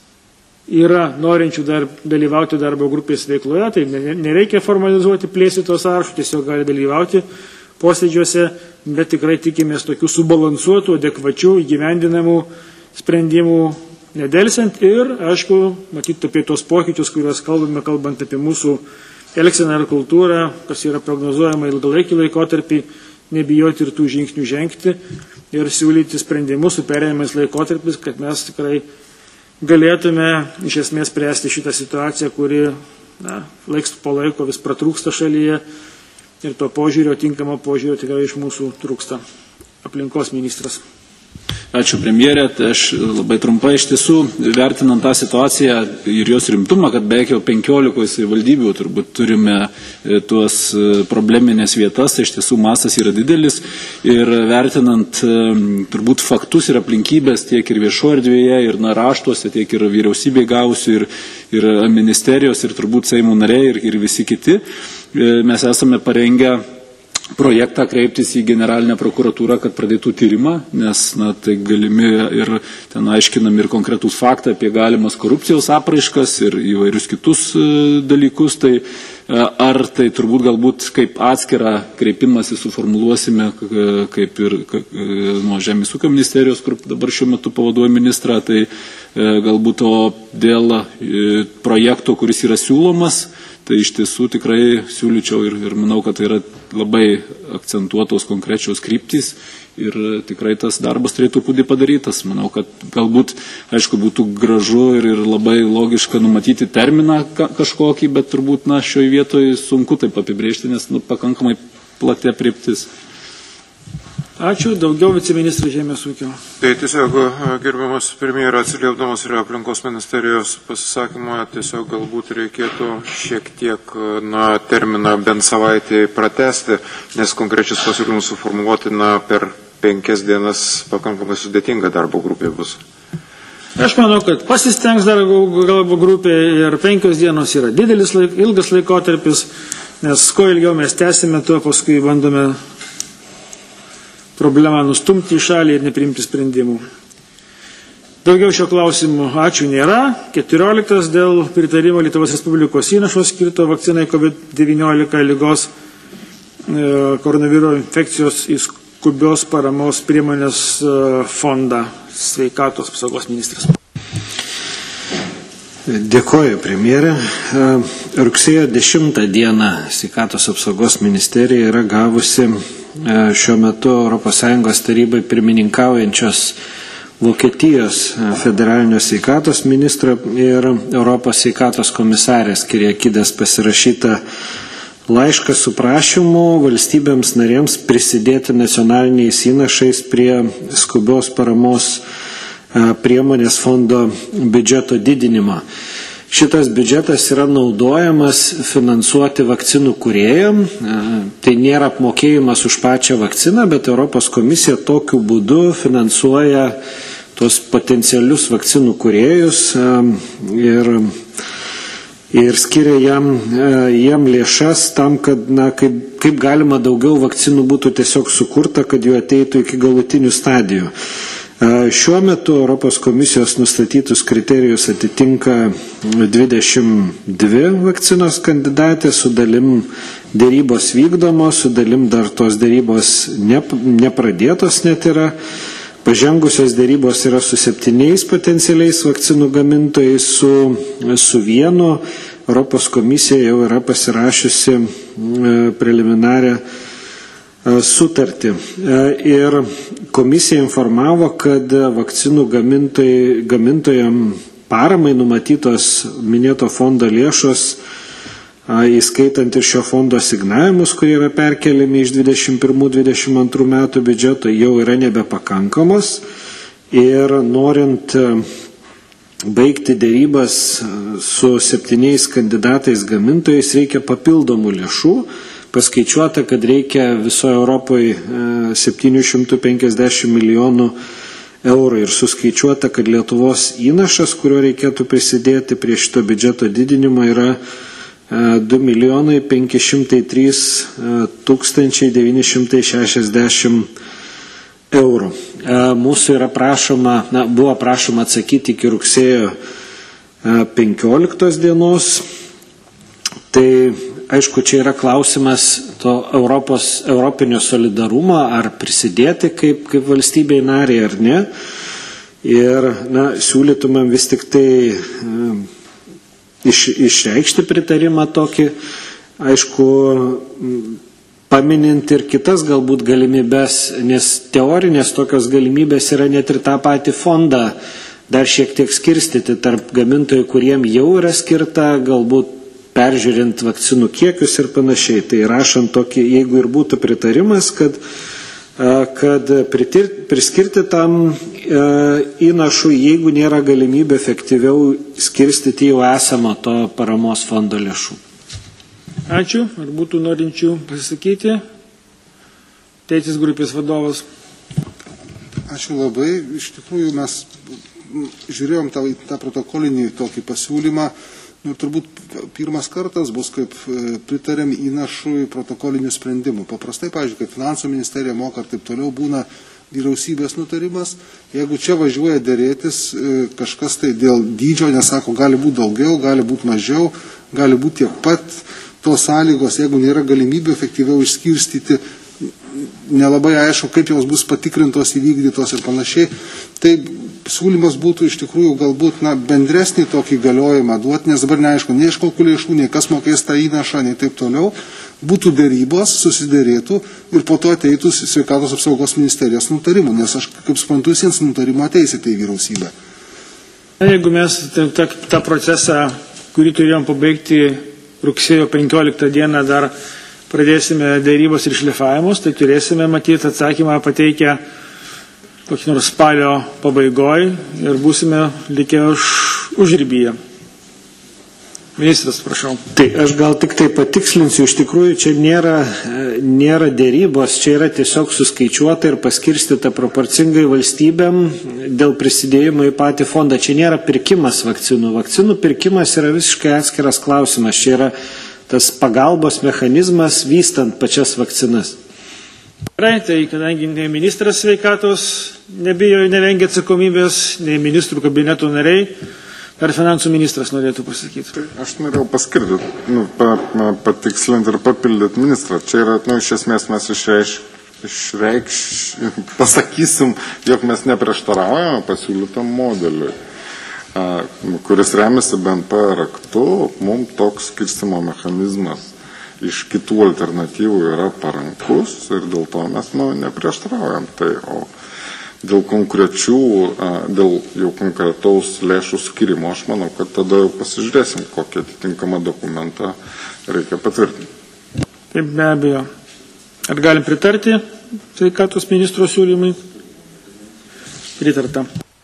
yra norinčių dalyvauti darbo grupės veikloje, tai nereikia formalizuoti plėsti to sąrašo, tiesiog gali dalyvauti posėdžiuose, bet tikrai tikimės tokių subalansuotų, adekvačių, įgyvendinamų sprendimų nedelsiant ir, aišku, matyti apie tos pokyčius, kuriuos kalbame, kalbant apie mūsų elgseną ir kultūrą, kas yra prognozuojama ilgalaikį laikotarpį, nebijoti ir tų žingsnių žengti ir siūlyti sprendimus su pereinamais laikotarpis, kad mes tikrai galėtume iš esmės spręsti šitą situaciją, kuri laiks po laiko vis pratrūksta šalyje ir to požiūrio, tinkamo požiūrio tikrai iš mūsų trūksta. Aplinkos ministras. Ačiū premjerė, aš labai trumpai iš tiesų vertinant tą situaciją ir jos rimtumą, kad beveik jau 15 savivaldybių turbūt turime tuos probleminės vietas, tai iš tiesų mastas yra didelis ir vertinant turbūt faktus ir aplinkybės tiek ir viešo erdvėje, ir raštuose, tiek ir vyriausybė gausių, ir ministerijos, ir turbūt Seimo nariai, ir visi kiti, mes esame parengę projektą kreiptis į generalinę prokuratūrą, kad pradėtų tyrimą, nes tai galimi ir ten aiškinami ir konkretus faktai apie galimas korupcijos apraiškas ir įvairius kitus dalykus. Tai ar tai turbūt galbūt kaip atskirą kreipimąsi suformuluosime, kaip ir nuo Žemės ūkio ministerijos, kur dabar šiuo metu pavaduoja ministrą, tai galbūt dėl projekto, kuris yra siūlomas, tai iš tiesų tikrai siūlyčiau ir manau, kad tai yra labai akcentuotos konkrečios kryptys ir tikrai tas darbas turėtų būti padarytas. Manau, kad galbūt, aišku, būtų gražu ir labai logiška numatyti terminą kažkokį, bet turbūt šioje vietoje sunku taip apibrėžti, nes pakankamai plati aprėptis. Ačiū. Daugiau viceministras Žemės ūkio. Tai tiesiog, gerbiamas premjeras, atsiliepdamas ir aplinkos ministerijos pasisakymą, tiesiog galbūt reikėtų šiek tiek terminą bent savaitį pratesti, nes konkrečius pasiūlymus suformuoluoti per 5 dienas pakankamai sudėtinga darbo grupė bus. Aš manau, kad pasistengs darbo grupė ir 5 dienos yra ilgas laikotarpis, nes kuo ilgiau mes tęsime, tuo paskui bandome problemą nustumti į šalį ir nepriimti sprendimų. Daugiau šio klausimų ačiū nėra. 14 dėl pritarimo Lietuvos Respublikos įnašos skirto vakcinai COVID-19 lygos koronaviruso infekcijos į skubios paramos priemonės fondą. Sveikatos apsaugos ministras. Dėkoju, premjerė. Rugsėjo 10 dieną Sveikatos apsaugos ministerija yra gavusi šiuo metu ES tarybai pirmininkaujančios Vokietijos federalinio sveikatos ministro ir Europos sveikatos komisarės Kyriakidės pasirašytą laišką su prašymu valstybėms narėms prisidėti nacionaliniais įnašais prie skubios paramos priemonės fondo biudžeto didinimo. Šitas biudžetas yra naudojamas finansuoti vakcinų kūrėjam. Tai nėra apmokėjimas už pačią vakciną, bet Europos komisija tokiu būdu finansuoja tos potencialius vakcinų kūrėjus ir skiria jam lėšas tam, kad kaip galima daugiau vakcinų būtų tiesiog sukurta, kad jų ateitų iki galutinių stadijų. Šiuo metu Europos komisijos nustatytus kriterijus atitinka 22 vakcinos kandidatės, su dalim dėrybos vykdomos, su dalim dar tos dėrybos nepradėtos net yra. Pažengusios dėrybos yra su 7 potencialiais vakcinų gamintojais, su vienu. Europos komisija jau yra pasirašiusi preliminarią sutartį. Ir komisija informavo, kad vakcinų gamintojam paramai numatytos minėto fondo lėšos, įskaitant ir šio fondo asignavimus, kurie yra perkeliami iš 21-22 metų biudžeto, jau yra nebepakankamos. Ir norint baigti dėrybas su 7 kandidatais gamintojais, reikia papildomų lėšų. Paskaičiuota, kad reikia visoje Europoje 750 milijonų eurų ir suskaičiuota, kad Lietuvos įnašas, kurio reikėtų prisidėti prie šito biudžeto didinimo, yra 2 503 960 eurų. Mūsų yra buvo prašoma atsakyti iki rugsėjo 15 dienos. Tai aišku, čia yra klausimas to europinio solidarumo, ar prisidėti kaip valstybei nariai ar ne. Ir siūlytumėm vis tik tai išreikšti pritarimą tokį, aišku, paminint ir kitas galbūt galimybės, nes teorinės tokios galimybės yra net ir tą patį fondą dar šiek tiek skirstyti tarp gamintojų, kuriem jau yra skirta, galbūt peržiūrint vakcinų kiekius ir panašiai. Tai rašant tokį, jeigu ir būtų pritarimas, kad priskirti tam įnašų, jeigu nėra galimybė efektyviau skirstyti jau esamo to paramos fondo lėšų. Ačiū. Ar būtų norinčių pasisakyti? Teisės grupės vadovas. Ačiū labai. Iš tikrųjų mes žiūrėjom tą protokolinį tokį pasiūlymą. Turbūt pirmas kartas bus, kaip pritarėm įnašui protokolinių sprendimų. Paprastai, pavyzdžiui, kaip finansų ministerija moka ir taip toliau, būna vyriausybės nutarimas. Jeigu čia važiuoja dėrėtis kažkas tai dėl dydžio, nesako, gali būti daugiau, gali būti mažiau, gali būti tiek pat tos sąlygos, jeigu nėra galimybių efektyviau išskirstyti, nelabai aišku, kaip jos bus patikrintos, įvykdytos ir panašiai. Tai siūlymas būtų iš tikrųjų galbūt bendresnį tokį galiojimą duoti, nes dabar neaišku, nei iš kokių lėšų, nei kas mokės tą įnašą, nei taip toliau. Būtų dėrybos, susidėrėtų ir po to ateitų Sveikatos apsaugos ministerijos nutarimų, nes aš, kaip suprantu, visiems nutarimo ateisite į vyriausybę. Jeigu mes tą procesą, kurį turėjom pabaigti rugsėjo 15 dieną, dar pradėsime dėrybos ir šlifavimus, tai turėsime matyti atsakymą pateikę kokį nors spalio pabaigoj ir būsime likę užribyje. Ministras, prašau. Tai aš gal tik tai patikslinsiu, iš tikrųjų čia nėra dėrybos, čia yra tiesiog suskaičiuota ir paskirstyta proporcingai valstybėm dėl prisidėjimo į patį fondą. Čia nėra pirkimas vakcinų. Vakcinų pirkimas yra visiškai atskiras klausimas. Čia yra tas pagalbos mechanizmas vystant pačias vakcinas. Tai kadangi nei ministras sveikatos nebijo, nevengia atsakomybės, nei ministrų kabineto nariai, ar finansų ministras norėtų pasakyti? Aš norėjau paskirti, patikslinti ir papildyti ministrą. Čia yra, iš esmės mes pasakysim, jog mes neprieštaraujame pasiūlytam modeliui, kuris remiasi BNP aktu, mums toks skirstimo mechanizmas iš kitų alternatyvų yra parankus ir dėl to mes neprieštaraujam. Tai, o dėl jau konkretaus lėšų skirimo, aš manau, kad tada jau pasižiūrėsim, kokį atitinkamą dokumentą reikia patvirtinti. Taip, be abejo. Ar galim pritarti sveikatos ministro siūlymui? Pritarta.